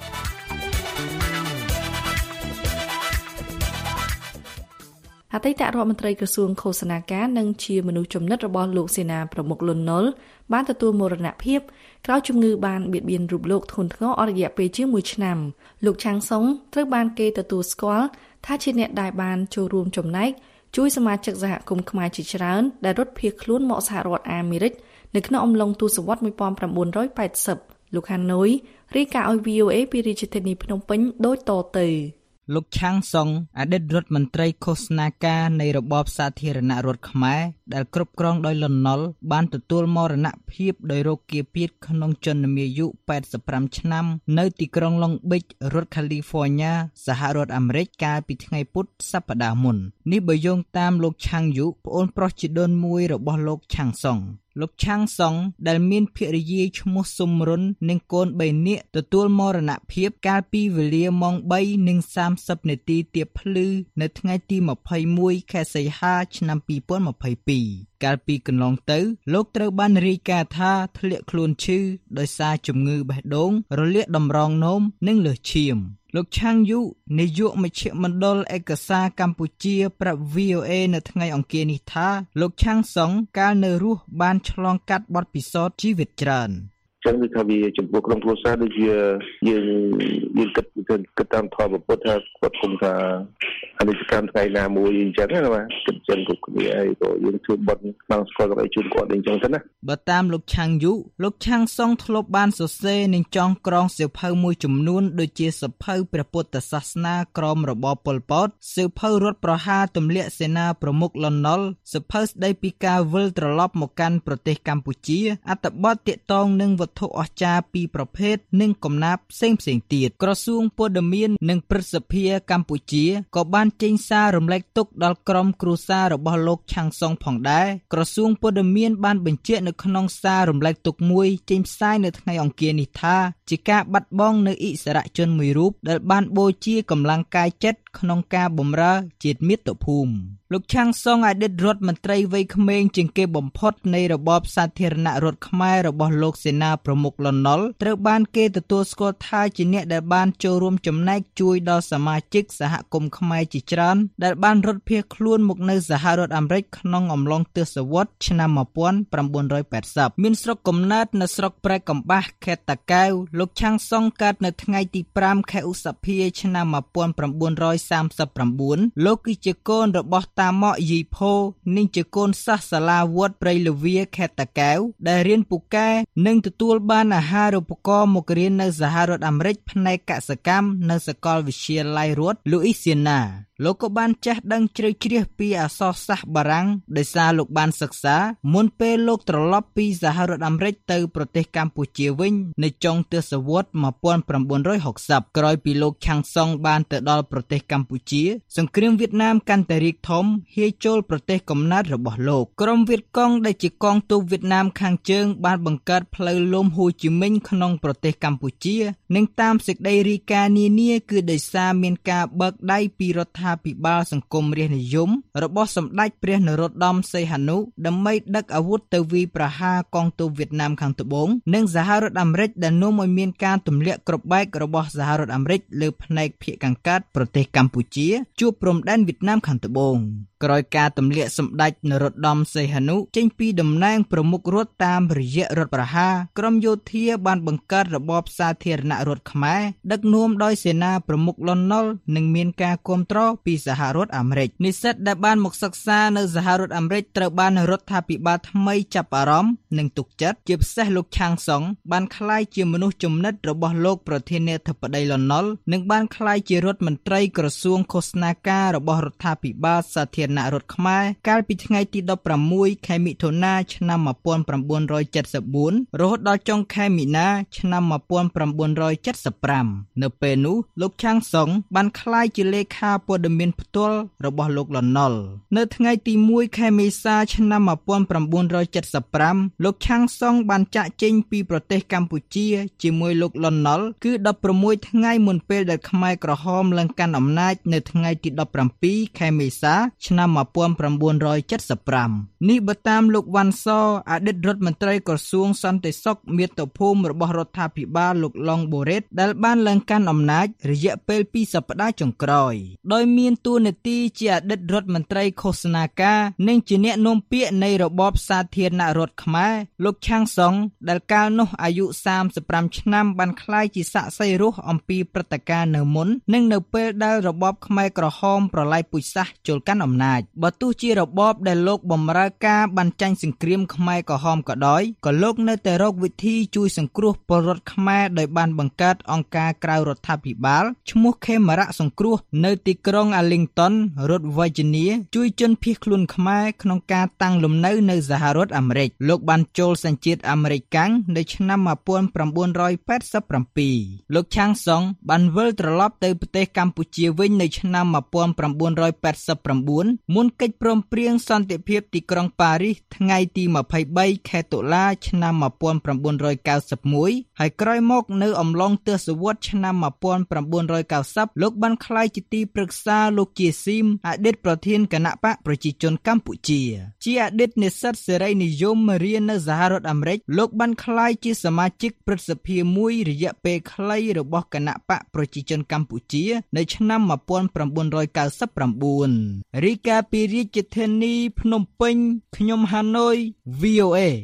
អតីតរដ្ឋមន្ត្រីក្រសួងឃោសនាការនិងជាមនុស្សចំណិតរបស់លោកសេនាប្រមុខលន់នល់បានទទួលមរណភាពក្រោយជំងឺបានបៀតបៀនរូបលោកធ្ងន់ធ្ងរអស់រយៈពេលជាងមួយឆ្នាំលោកឆាំងសុងត្រូវបានគេទទួលស្គាល់ថាជាអ្នកដែលបានចូលរួមចំណែកជួយសមាជិកសហគមន៍ខ្មែរជាច្រើនដែលរត់ភៀសខ្លួនមកសហរដ្ឋអាមេរិកនៅក្នុងអំឡុងទសវត្សរ៍nineteen eightyលោកហាណូយរាយការណ៍ឲ្យ វី អូ អេ ពីរាជធានីភ្នំពេញដូចតទៅលោកឆាំងសុងអតីតរដ្ឋមន្ត្រីឃោសនាការនៃរបបសាធារណរដ្ឋខ្មែរដែលគ្រប់គ្រងដោយលន់នល់បានទទួលមរណភាពដោយរោគគាពៀតក្នុងជន្មាយុeighty-fiveឆ្នាំនៅទីក្រុង Long Beach រដ្ឋ California សហរដ្ឋអាមេរិកកាលពីថ្ងៃពុធសប្តាហ៍មុននេះបើយោងតាមលោកឆាំងយុប្អូនប្រុសជីដូនមួយរបស់លោកឆាំងសុងលោកឆាំងសុងដែលមានភរិយាឈ្មោះសុំរុននិងកូនបីនាក់ទទួលមរណភាពកាលពីវេលាម៉ោង បីនិងសាមសិបនាទីទៀបភ្លឺនៅថ្ងៃទីម្ភៃមួយ ខែសីហាឆ្នាំពីរពាន់ម្ភៃពីរកាលពីកន្លងទៅលោកត្រូវបានរាយការណ៍ថាធ្លាក់ខ្លួនឈឺដោយសារជំងឺបេះដូងរលាកតម្រងនោមនិងលើសឈាមលោកឆាំងយុនាយកមជ្ឈមណ្ឌលឯកសារកម្ពុជាប្រាប់ វី អូ អេ នៅថ្ងៃអង្គារនេះថាលោកឆាំងសុងកាលនៅរស់បានឆ្លងកាត់បទពិសោធន៍ជីវិតច្រើនចឹងគឺថាវាចំពោះក្រុមគ្រួសារដូចជាយើងយើងគិតគិតតាមធម៌ពុទ្ធថាគាត់គង់ថាអនិច្ចកម្មថ្ងៃណាមួយអញ្ចឹងណាបាទគិតចឹងគ្រប់គ្នាហើយក៏យើងធ្វើបន់ក្នុងស្គាល់ក៏ឲ្យជូនគាត់អញ្ចឹងទៅណាបើតាមលោកឆាំងយុលោកឆាំងសុងធ្លាប់បានសរសេរនិងចងក្រងសៀវភៅមួយចំនួនដូចជាសៀវភៅព្រះពុទ្ធសាសនាក្រមរបបប៉ុលពតសៀវភៅរដ្ឋប្រហារទម្លាក់សេនាប្រមុខលន់នល់សៀវភៅស្ដីពីការវិលត្រឡប់មកកាន់ប្រទេសកម្ពុជាអត្ថបទទាក់ទងនឹងវត្ថុអស្ចារ្យពីរប្រភេទនិងកំណាព្យផ្សេងផ្សេងទៀតក្រសួងព័ត៌មាននិងព្រឹទ្ធសភាកម្ពុជាក៏បានចេញសាររំលែកទុក្ខដល់ក្រុមគ្រួសាររបស់លោកឆាំងសុងផងដែរក្រសួងព័ត៌មានបានបញ្ជាក់នៅក្នុងសាររំលែកទុក្ខមួយចេញផ្សាយនៅថ្ងៃអង្គារនេះថាជាការបាត់បង់នៅអិសរាជជនមួយរូបដែលបានបូជាកម្លាំងកាយចិត្តក្នុងការបម្រើជាតិមាតុភូមិលោកឆាំងសុងអតីតរដ្ឋមន្ត្រីវ័យក្មេងជាងគេបំផុតនៃរបបសាធារណរដ្ឋខ្មែររបស់លោកសេនាប្រមុខលន់នល់ត្រូវបានគេទទួលស្គាល់ថាជាអ្នកដែលបានចូលរួមចំណែកជួយដល់សមាជិកសហគមន៍ខ្មែរជាច្រើនដែលបានរត់ភៀសខ្លួនមកនៅសហរដ្ឋអាមេរិកក្នុងអំឡុងទសវត្សរ៍ឆ្នាំmột nghìn chín trămแปดสิบមានស្រុកកំណើតនៅស្រុកព្រែកកំបាស់ខេត្តតាកែវលោកឆាំងសុងកើតនៅថ្ងៃទីប្រាំខែឧសភាឆ្នាំmột nghìn chín trămสามสิบเก้าលោកគឺជាកូនរបស់តាម៉កយីផូនិងជាកូនសិស្សសាលាវត្តព្រៃលវាខេត្តតាកែវដែលរៀនពូកែនិងទទួលបានអាហារូបករណ៍មករៀននៅសហរដ្ឋអាមេរិកផ្នែកកសិកម្មនៅសាកលវិទ្យាល័យរដ្ឋ Louisianaលោកក៏បានចេះដឹងជ្រៅជ្រះពីអក្សរសាស្ត្របារាំងដោយសារលោកបានសិក្សាមុនពេលលោកត្រឡប់ពីសហរដ្ឋអាមេរិកទៅប្រទេសកម្ពុជាវិញនៅចុងទសវត្សរ៍một nghìn chín trămหกสิบក្រោយពីលោកឆាំងសុងបានទៅដល់ប្រទេសកម្ពុជាសង្គ្រាមវៀតណាមកាន់តែរីកធំហៀចូលប្រទេសកំណើតរបស់លោកក្រុមវៀតកុងដែលជាកងទ័ពវៀតណាមខាងជើងបានបង្កើតផ្លូវលំហូជីមិញក្នុងប្រទេសកម្ពុជានិងតាមសេចក្តីរាយការណ៍នានាគឺដោយសារមានការបើកដៃពីរដ្ឋាភិបាលសង្គមរាស្ត្រនិយមរបស់សម្ដេចព្រះនរោត្តមសីហនុដើម្បីដឹកអាវុធទៅវាយប្រហារកងទ័ពវៀតណាមខាងត្បូងនិងសហរដ្ឋអាមេរិកដែលនាំឲ្យមានការទម្លាក់គ្រាប់បែករបស់សហរដ្ឋអាមេរិកលើផ្នែកភាគខាងកើតប្រទេសកម្ពុជាជួបព្រំដែនវៀតណាមខាងត្បូងក្រោយការទម្លាក់សម្ដេចនរោត្តមសីហនុចេញពីតំណែងប្រមុខរដ្ឋតាមរយៈរដ្ឋប្រហារក្រមយោធាបានបង្កើតរបបសាធារណរដ្ឋខ្មែរដឹកនាំដោយសេនាប្រមុខលន់នល់និងមានការគាំទ្រពីសហរដ្ឋអាមេរិកនិស្សិតដែលបានមកសិក្សានៅសហរដ្ឋអាមេរិកត្រូវបានរដ្ឋាភិបាលថ្មីចាប់អារម្មណ៍និងទុកចិត្តជាពិសេសលោកឆាំងសុងបានក្លាយជាមនុស្សចំណិតរបស់លោកប្រធានាធិបតីលន់នល់និងបានក្លាយជារដ្ឋមន្ត្រីក្រសួងឃោសនាការរបស់រដ្ឋាភិបាលសាធារណរដ្ឋខ្មែរកាលពីថ្ងៃទីដប់ប្រាំមួយខែមិថុនាឆ្នាំmột nghìn chín trămเจ็ดสิบสี่រហូតដល់ចុងខែមីនាឆ្នាំmột nghìn chín trămเจ็ดสิบห้าនៅពេលនោះលោកឆាំងសុងបានក្លាយជាលេខាព័ត៌មានផ្ទាល់របស់លោកលន់នល់នៅថ្ងៃទីមួយខែមេសាឆ្នាំmột nghìn chín trămเจ็ดสิบห้าលោកឆាំងសុងបានចាកចេញពីប្រទេសកម្ពុជាជាមួយលោកលន់នល់គឺដប់ប្រាំមួយថ្ងៃមុនពេលដែលខ្មែរក្រហមឡើងកាន់អំណាចនៅថ្ងៃទីដប់ប្រាំពីរខែមេសាឆ្នាំmột nghìn chín trămเจ็ดสิบห้าនេះបើតាមលោកវ៉ាន់សអតីតរដ្ឋមន្ត្រីក្រសួងសន្តិសុខមាតុភូមិរបស់រដ្ឋាភិបាលលោកឡុងបូរ៉េតដែលបានឡើងកាន់អំណាចរយៈពេលពីរសប្តាហ៍ចុងក្រោយដោយមានតួនាទីជាអតីតរដ្ឋមន្ត្រីឃោសនាការនិងជាអ្នកនាំពាក្យនៃរបបសាធារណរដ្ឋខ្មែរលោកឆាំងសុងដែលកាលនោះអាយុសាមសិបប្រាំឆ្នាំបានក្លាយជាសាក្សីរស់អំពីព្រឹត្តិការណ៍នៅមុននិងនៅពេលដែលរបបខ្មែរក្រហមប្រឡាយពូជសាសន៍ចូលកាន់អំណាចបើទោះជារបបដែលលោកបម្រើការបានចាញ់សង្គ្រាមខ្មែរក្រហមក៏ដោយក៏លោកនៅតែរកវិធីជួយសង្គ្រោះពលរដ្ឋខ្មែរដោយបានបង្កើតអង្គការក្រៅរដ្ឋាភិបាលឈ្មោះខេមរៈសង្គ្រោះនៅទីក្រុង Arlington រដ្ឋ Virginia ជួយជនភៀសខ្លួនខ្មែរក្នុងការតាំងលំនៅនៅសហរដ្ឋអាមេរិកលោកបានចូលសញ្ជាតិអាមេរិកកាំងនៅឆ្នាំmột nghìn chín trămแปดสิบเจ็ดលោកឆាំងសុងបានវិលត្រឡប់ទៅប្រទេសកម្ពុជាវិញនៅឆ្នាំmột nghìn chín trămแปดสิบเก้าមុនកិច្ចព្រមព្រៀងសន្តិភាពទីក្រុងប៉ារីសថ្ងៃទីម្ភៃបីខែតុលាឆ្នាំmột nghìn chín trăm chín mươi mốt ហើយក្រោយមកនៅអំឡុងទសវត្សរ៍ឆ្នាំmột nghìn chín trăm chín mươiលោកបានក្លាយជាទីប្រឹក្សាលោកជាស៊ីមអតីតប្រធានគណៈបកប្រជាជនកម្ពុជាជាអតីតនិស្សិតសេរីនិយមរៀននៅសហរដ្ឋអាមេរិកលោកបានក្លាយជាសមាជិកព្រឹទ្ធសភាមួយរយៈពេលខ្លីរបស់គណៈបកប្រជាជនកម្ពុជានៅឆ្នាំmột nghìn chín trăm chín mươi chín រីកាពីរាជធានីភ្នំពេញខ្ញុំហាណូយ វី អូ អេ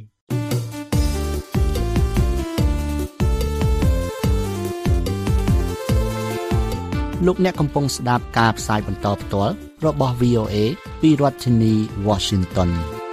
លោកអ្នកកំពុងស្ដាប់ការផ្សាយបន្តផ្ទាល់របស់ វី អូ អេ ពីរដ្ឋធានី Washington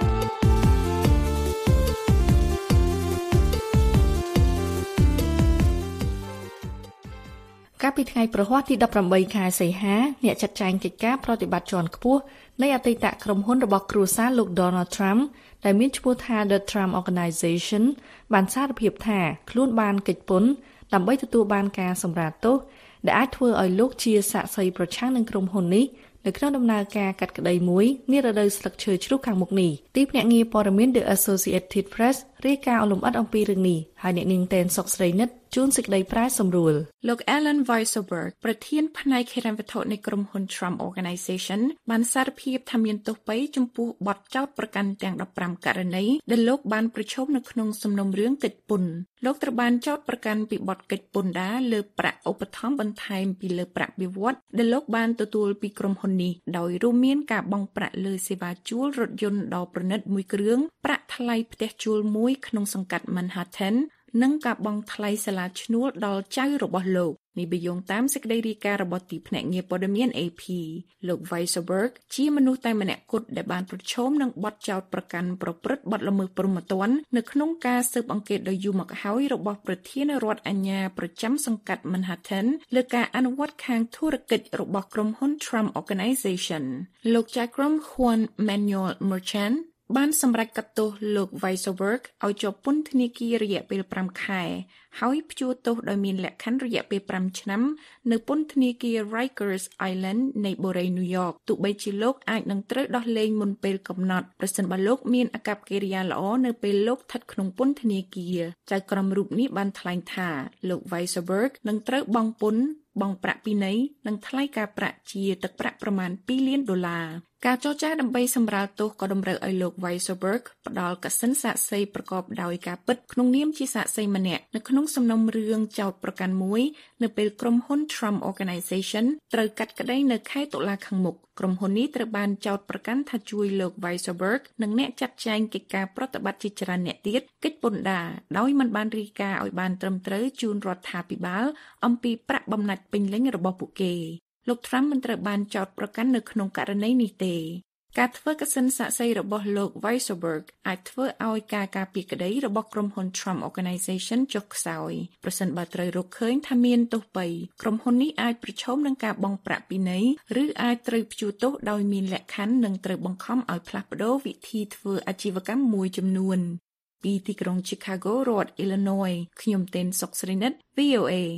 កាលពីថ្ងៃប្រហ័សទីដប់ប្រាំបីខែសីហាអ្នកចាត់ចែងកិច្ចការប្រតិបត្តិជាន់ខ្ពស់នៃអតីតក្រុមហ៊ុនរបស់គ្រួសារលោក Donald Trump ដែលមានឈ្មោះថា The Trump Organization បានសារភាពថាខ្លួនបានកិច្ចពន្ធដើម្បីទទួលបានការសម្រាលទោសដែលអាចធ្វើឲ្យលោកជាសាក្សីប្រឆាំងនឹងក្រុមហ៊ុននេះនៅក្នុងដំណើរការកាត់ក្តីមួយនារដូវស្លឹកឈើជ្រុះខាងមុខនេះទីភ្នាក់ងារព័ត៌មាន The Associated Press រាយការណ៍ឲ្យលម្អិតអំពីរឿងនេះហើយអ្នកនាងតែនសុកស្រីនិតជួនសេចក្តីប្រែសម្រួលលោក Alan Weisselberg ប្រធានផ្នែកហិរញ្ញវត្ថុនៃក្រុមហ៊ុន Trump Organization បានសារភាពថាមានទោសបីចំពោះបទចោទប្រកាន់ទាំងដប់ប្រាំករណីដែលលោកបានប្រឈមនៅក្នុងសំណុំរឿងកិច្ចពន្ធលោកត្រូវបានចោទប្រកាន់ពីបទកិច្ចពន្ធដារលើប្រាក់ឧបត្ថម្ភបន្ថែមពីលើប្រាក់បៀវត្សដែលលោកបានទទួលពីក្រុមហ៊ុននេះដោយរួមមានការបង់ប្រាក់លើសេវាជួលរថយន្តដ៏ប្រណិតមួយគ្រឿងប្រាក់ថ្លៃផ្ទះជួលមួយក្នុងសង្កាត់ Manhattan និងការបង់ថ្លៃសាលាឈ្នួលដល់ចៅរបស់លោកនេះបញ្យងតាមសេចក្តីរាយការណ៍របស់ទីភ្នាក់ងារព័ត៌មាន เอ พี លោក Weisselberg ជាមនុស្សតែម្នាក់គត់ដែលបានប្រឈមនឹងបទចោទប្រកាន់ប្រព្រឹត្តបទល្មើសព្រហ្មទណ្ឌនៅក្នុងការស៊ើបអង្កេតដ៏យូរមកហើយរបស់ប្រធានរដ្ឋអាជ្ញាប្រចាំសង្កាត់ Manhattan លើការអនុវត្តខាងធុរកិច្ចរបស់ក្រុមហ៊ុន Trump Organization លោក Jacob Juan Manuel Merchantបានសម្រេចកាត់ទោសលោក Weisselberg ឲ្យជាប់ពន្ធនាគាររយៈពេលប្រាំខែហើយព្យួរទោសដោយមានលក្ខខណ្ឌរយៈពេលប្រាំឆ្នាំនៅពន្ធនាគារ Rikers Island នៃបូរីញូវយ៉កទោះបីជាលោកអាចនឹងត្រូវដោះលែងមុនពេលកំណត់ប្រសិនបើលោកមានអាកប្បកិរិយាល្អនៅពេលលោកស្ថិតក្នុងពន្ធនាគារចៅក្រមរូបនេះបានថ្លែងថាលោក Weisselberg នឹងត្រូវបង់ពន្ធបង់ប្រាក់ពិន័យនិងថ្លៃការប្រាក់ជាទឹកប្រាក់ប្រមាណពីរលានដុល្លារការចរចាដើម្បីសម្រាលទោសក៏តម្រូវឲ្យលោក Weisselberg ផ្ដល់កសិនសាក្សីប្រកបដោយការពិតក្នុងនាមជាសាក្សីម្នាក់នៅក្នុងសំណុំរឿងចោទប្រកាន់មួយនៅពេលក្រុមហ៊ុន Trump Organization ត្រូវកាត់ក្តីនៅខែតុលាខាងមុខក្រុមហ៊ុននេះត្រូវបានចោទប្រកាន់ថាជួយលោក Weisselberg និងអ្នកចាត់ចែងកិច្ចការប្រតិបត្តិជាច្រើនអ្នកទៀតកិច្ចពន្ធដារដោយមិនបានរាយការណ៍ឲ្យបានត្រឹមត្រូវជូនរដ្ឋាភិបាលអំពីប្រាក់បំណាច់ពេញលេញរបស់ពួកគេលោក Trump មិនត្រូវបានចោទប្រកាន់នៅក្នុងករណីនេះទេការធ្វើកសិនសាក្សីរបស់លោក Weisselberg អាចធ្វើឲ្យការការពារក្តីរបស់ក្រុមហ៊ុន Trump Organization ចុះខ្សោយប្រសិនបើត្រូវរកឃើញថាមានទោសបីក្រុមហ៊ុននេះអាចប្រឈមនឹងការបង់ប្រាក់ពិន័យឬអាចត្រូវព្យួរទោសដោយមានលក្ខខណ្ឌនិងត្រូវបង្ខំឲ្យផ្លាស់ប្តូរវិធីធ្វើអាជីវកម្មមួយចំនួនពីទីក្រុង Chicago រដ្ឋ Illinois ខ្ញុំទេនសុកស្រីនិត វី អូ អេ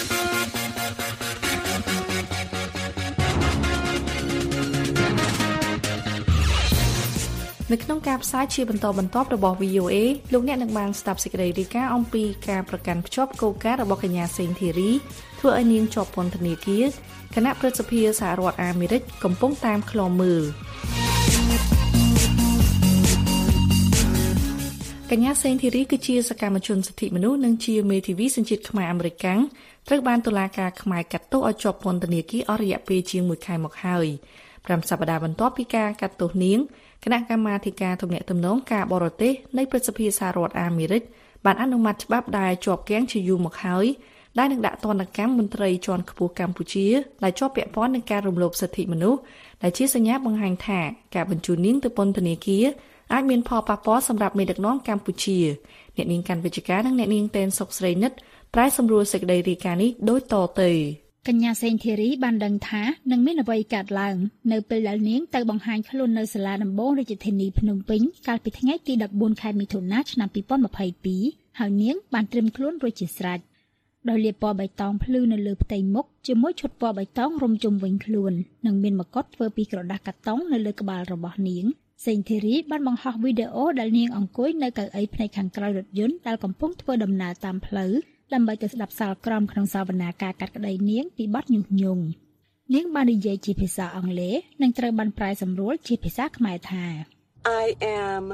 នៅក្នុងការផ្សាយជាបន្តបន្ទាប់របស់ វី អូ អេ លោកអ្នកនឹងបានស្ដាប់សេចក្តីរាយការណ៍អំពីការប្រកាន់ភ្ជាប់គោលការណ៍របស់កញ្ញាសេងធីរីធ្វើឲ្យនាងជាប់ពន្ធនាគារគណៈព្រឹទ្ធសភាសហរដ្ឋអាមេរិកកំពុងតាមឃ្លាំមើលកញ្ញាសេងធីរីគឺជាសកម្មជនសិទ្ធិមនុស្សនិងជាមេធាវីសញ្ជាតិខ្មែរអាមេរិកាំងត្រូវបានតុលាការខ្មែរកាត់ទោសឲ្យជាប់ពន្ធនាគារអស់រយៈពេលជាងមួយខែមកហើយប្រាំសប្តាហ៍បន្ទាប់ពីការកាត់ទោសនាងគណៈកម្មាធិការទំនាក់ទំនងការបរទេសនៃព្រឹទ្ធសភាសហរដ្ឋអាមេរិកបានអនុម័តច្បាប់ដែលជាប់គាំងជាយូរមកហើយដែលនឹងដាក់ទណ្ឌកម្មមន្ត្រីជាន់ខ្ពស់កម្ពុជាដែលជាប់ពាក់ព័ន្ធនឹងការរំលោភសិទ្ធិមនុស្សដែលជាសញ្ញាបង្ហាញថាការបញ្ជូននាងទៅពន្ធនាគារអាចមានផលប៉ះពាល់សម្រាប់មេដឹកនាំកម្ពុជាអ្នកនាងកាន់វិជ្ជការនិងអ្នកនាងតែនសុកស្រីនិតប្រែសម្រួលសេចក្តីរាយការណ៍នេះដូចតទៅកញ្ញាសេងធីរីបានដឹងថានឹងមានអ្វីកើតឡើងនៅពេលដែលនាងទៅបង្ហាញខ្លួននៅសាលាដំបងរាជធានីភ្នំពេញកាលពីថ្ងៃទីដប់បួនខែមិថុនាឆ្នាំពីរពាន់ម្ភៃពីរហើយនាងបានត្រៀមខ្លួនរួចជាស្រេចដោយលាបពណ៌បៃតងភ្លឺនៅលើផ្ទៃមុខជាមួយឈុតពណ៌បៃតងរុំជុំវិញខ្លួននិងមានមកុដធ្វើពីក្រដាសកាតុងនៅលើក្បាលរបស់នាងសេងធីរីបានបង្ហោះវីដេអូដែលនាងអង្គុយនៅកៅអីផ្នែកខាងក្រោយរថយន្តដែលកំពុងធ្វើដំណើរតាមផ្លូវដើម្បីទៅស្ដាប់សាលក្រមក្នុងសវនាការកាត់ក្តីនាងពីបទញុះញង់នាងបាននិយាយជាភាសាអង់គ្លេសនិងត្រូវបានប្រែសម្រួលជាភាសាខ្មែរថា I am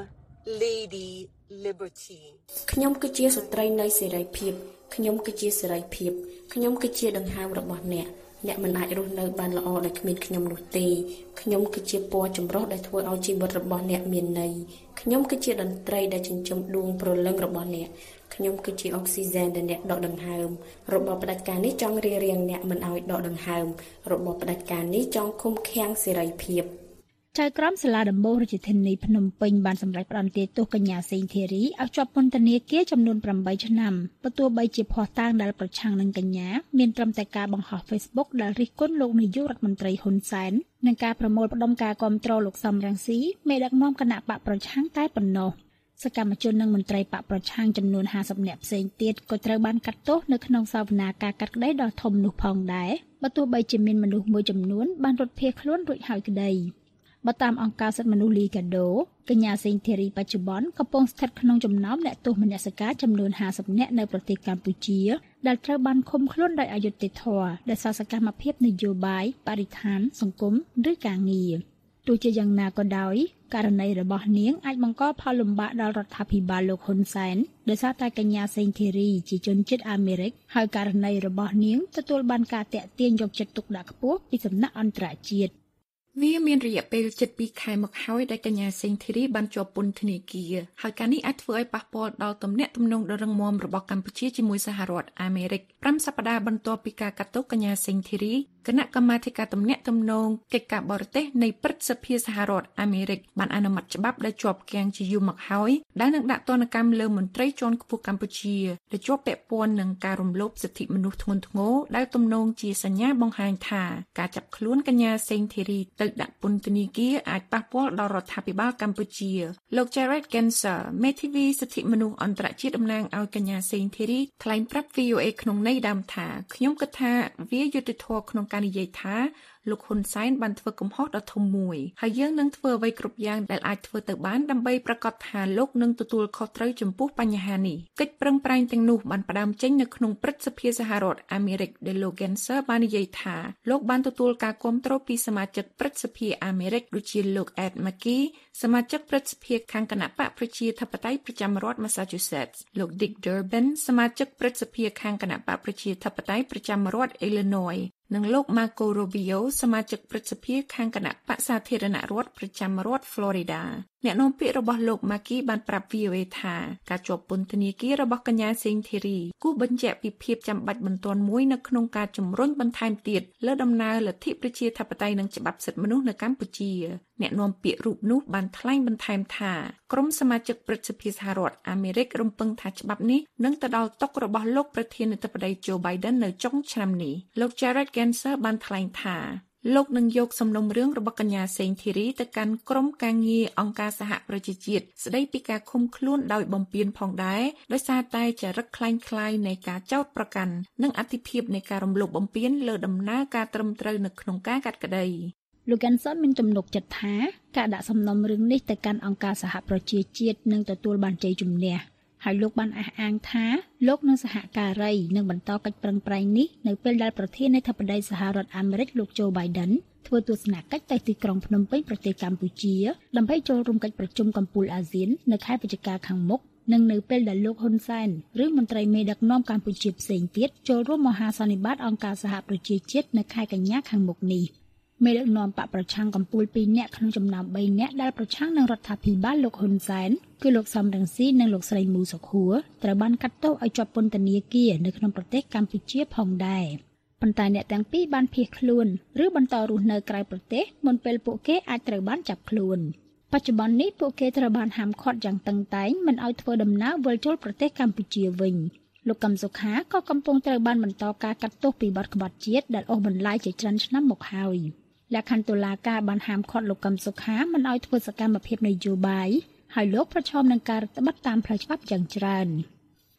Lady Liberty ខ្ញុំគឺជាស្ត្រីនៃសេរីភាពខ្ញុំគឺជាសេរីភាពខ្ញុំគឺជាដង្ហើមរបស់អ្នកអ្នកមិនអាចរស់នៅបានល្អដោយគ្មានខ្ញុំនោះទេខ្ញុំគឺជាពណ៌ចម្រុះដែលធ្វើឲ្យជីវិតរបស់អ្នកមានន័យខ្ញុំគឺជាតន្ត្រីដែលចិញ្ចឹមដួងព្រលឹងរបស់អ្នកខ្ញុំគឺជាអុកស៊ីហ្សែនដែលអ្នកដកដង្ហើមរបបផ្ដាច់ការនេះចង់រារាំងអ្នកមិនឲ្យដកដង្ហើមរបបផ្ដាច់ការនេះចង់ឃុំឃាំងសេរីភាពចៅក្រមសាលាដំបូងរាជធានីភ្នំពេញបានសម្រេចផ្តន្ទាទោសកញ្ញាសេងធីរីឲ្យជាប់ពន្ធនាគារចំនួនប្រាំបីឆ្នាំបើទោះបីជាភស្តុតាងដែលប្រឆាំងនឹងកញ្ញាមានត្រឹមតែការបង្ហោះ Facebook ដែលរិះគន់លោកនាយករដ្ឋមន្ត្រីហ៊ុនសែននិងការប្រមូលផ្ដុំការគាំទ្រលោកសំរងស៊ីមេដឹកនាំគណៈបកប្រឆាំងតែប៉ុណ្ណោះសកម្មជននិងមន្ត្រីបកប្រឆាំងចំនួនห้าสิบនាក់ផ្សេងទៀតក៏ត្រូវបានកាត់ទោសនៅក្នុងសវនាការកាត់ក្តីដ៏ធំនោះផងដែរបើទោះបីជាមានមនុស្សមួយចំនួនបានរត់ភៀសខ្លួនរួចហើយក្តីបើតាមអង្គការសិទ្ធិមនុស្សលីកាដូកញ្ញាសេងធីរីបច្ចុប្បន្នកំពុងស្ថិតក្នុងចំណោមអ្នកទោសមនសិការចំនួនห้าสิบនាក់នៅប្រទេសកម្ពុជាដែលត្រូវបានឃុំខ្លួនដោយអយុត្តិធម៌ដោយសារសកម្មភាពនយោបាយបរិស្ថានសង្គមឬការងារទោះជាយ៉ាងណាក៏ដោយករណីរបស់នាងអាចបង្កផលលំបាកដល់រដ្ឋាភិបាលលោកហ៊ុនសែនដោយសារតែកញ្ញាសេងធីរីជាជនជាតិអាមេរិកហើយករណីរបស់នាងទទួលបានការតាក់ទាញយកចិត្តទុកដាក់ខ្ពស់ពីសំណាក់អន្តរជាតិវាមានរយៈពេលជិតពីរខែមកហើយដែលកញ្ញាសេងធីរីបានជាប់ពន្ធនាគារហើយការនេះអាចធ្វើឲ្យប៉ះពាល់ដល់ទំនាក់ទំនងដ៏រឹងមាំរបស់កម្ពុជាជាមួយសហរដ្ឋអាមេរិកប្រាំសប្តាហ៍បន្ទាប់ពីការកាត់ទោសកញ្ញាសេងធីរីគណៈកម្មាធិការទំនាក់ទំនងកិច្ចការបរទេសនៃព្រឹទ្ធសភាសហរដ្ឋអាមេរិកបានអនុម័តច្បាប់ដែលជាប់គាំងជាយូរមកហើយដែលនឹងដាក់ទណ្ឌកម្មលើមន្ត្រីជាន់ខ្ពស់កម្ពុជាដែលជាប់ពាក់ព័ន្ធនឹងការរំលោភសិទ្ធិមនុស្សធ្ងន់ធ្ងរដែលទំនងជាសញ្ញាបង្ហាញថាការចាប់ខ្លួនកញ្ញាសេងធីរីទៅដាក់ពន្ធនាគារអាចប៉ះពាល់ដល់រដ្ឋាភិបាលកម្ពុជាលោក Jared Genser មេធាវីសិទ្ធិមនុស្សអន្តរជាតិតំណាងឲ្យកញ្ញាសេងធីរីថ្លែងប្រាប់ វី អូ អេ ក្នុងន័យដើមថាខ្ញុំគិតថាវាយុត្តិធម៌ក្នុងការនិយាយថាលោកហ៊ុនសែនបានធ្វើកំហុសដ៏ធំមួយហើយយើងនឹងធ្វើអ្វីគ្រប់យ៉ាងដែលអាចធ្វើទៅបានដើម្បីប្រកាសថាលោកនឹងទទួលខុសត្រូវចំពោះបញ្ហានេះកិច្ចប្រឹងប្រែងទាំងនោះបានផ្ដើមចេញនៅក្នុងព្រឹទ្ធសភាសហរដ្ឋអាមេរិកដែលលោក Genser បាននិយាយថាលោកបានទទួលការគាំទ្រពីសមាជិកព្រឹទ្ធសភាអាមេរិកដូចជាលោក Ed McKee សមាជិកព្រឹទ្ធសភាខាងគណៈបកប្រជាធិបតេយ្យប្រចាំរដ្ឋ Massachusetts លោក Dick Durbin សមាជិកព្រឹទ្ធសភាខាងគណៈបកប្រជាធិបតេយ្យប្រចាំរដ្ឋ Illinoisនិងលោក Marco Rubio សមាជិកព្រឹទ្ធសភាខាងគណៈបក្សសាធារណរដ្ឋប្រចាំរដ្ឋ Florida អ្នកនាំពាក្យរបស់លោក Maki បានប្រាប់ វី អូ អេ ថាការជាប់ពន្ធនាគាររបស់កញ្ញាសេងធីរីគូបញ្ជាក់ពីភាពចាំបាច់បន្ទាន់មួយនៅក្នុងការជំរុញបន្ថែមទៀតលើដំណើរលទ្ធិប្រជាធិបតេយ្យនិងច្បាប់សិទ្ធិមនុស្សនៅកម្ពុជាអ្នកនាំពាក្យរូបនោះបានថ្លែងបន្ថែមថាក្រុមសមាជិកព្រឹទ្ធសភាសហរដ្ឋអាមេរិករំពឹងថាច្បាប់នេះនឹងទៅដល់តុរបស់លោកប្រធានាធិបតី Joe Biden នៅចុងឆ្នាំនេះលោក Jared Genser បានថ្លែងថាលោកនឹងយកសំណុំរឿងរបស់កញ្ញាសេងធីរីទៅកាន់ក្រុមការងារអង្គការសហប្រជាជាតិស្ដីពីការឃុំខ្លួនដោយបំពានផងដែរដោយសារតែចរិតคล้ายៗនៃការចោទប្រកាន់និងអធិភាពនៃការរំលោភបំពានលើដំណើរការត្រឹមត្រូវនៅក្នុងការកាត់ក្តីលោក Genser មានទំនុកចិត្តថាការដាក់សំណុំរឿងនេះទៅកាន់អង្គការសហប្រជាជាតិនឹងទទួលបានជ័យជំនះហើយលោកបានអះអាងថាលោកនិងសហការីនឹងបន្តកិច្ចប្រឹងប្រែងនេះនៅពេលដែលប្រធានាធិបតីសហរដ្ឋអាមេរិកលោក Joe Biden ធ្វើទស្សនកិច្ចទៅទីក្រុងភ្នំពេញប្រទេសកម្ពុជាដើម្បីចូលរួមកិច្ចប្រជុំកំពូលអាស៊ាននៅខែវិច្ឆិកាខាងមុខនិងនៅពេលដែលលោកហ៊ុនសែនឬមន្ត្រីមេដឹកនាំកម្ពុជាផ្សេងទៀតចូលរួមមហាសន្និបាតអង្គការសហប្រជាជាតិនៅខែកញ្ញាខាងមុខនេះមេដឹកនាំបកប្រឆាំងកំពូលពីរនាក់ក្នុងចំណោមបីនាក់ដែលប្រឆាំងនឹងរដ្ឋាភិបាលលោកហ៊ុនសែនគឺលោកសំរងស៊ីនិងលោកស្រីមូសុខួរត្រូវបានកាត់ទោសឲ្យជាប់ពន្ធនាគារនៅក្នុងប្រទេសកម្ពុជាផងដែរប៉ុន្តែអ្នកទាំងពីរបានភៀសខ្លួនឬបន្តរស់នៅក្រៅប្រទេសមុនពេលពួកគេអាចត្រូវបានចាប់ខ្លួនបច្ចុប្បន្ននេះពួកគេត្រូវបានហាមឃាត់យ៉ាងតឹងតែងមិនឲ្យធ្វើដំណើរវិលចូលប្រទេសកម្ពុជាវិញលោកកឹមសុខាក៏កំពុងត្រូវបានបន្តការកាត់ទោសពីបទក្បត់ជាតិដែលអូសបន្លាយជាច្រើនឆ្នាំមកហើយលក្ខខណ្ឌតុលាការបានហាមឃាត់លោកកឹមសុខាមិនឲ្យធ្វើសកម្មភាពនយោបាយហើយលោកប្រឈមនឹងការរដ្ឋបတ်តាមផ្លូវច្បាប់យ៉ាងច្រើន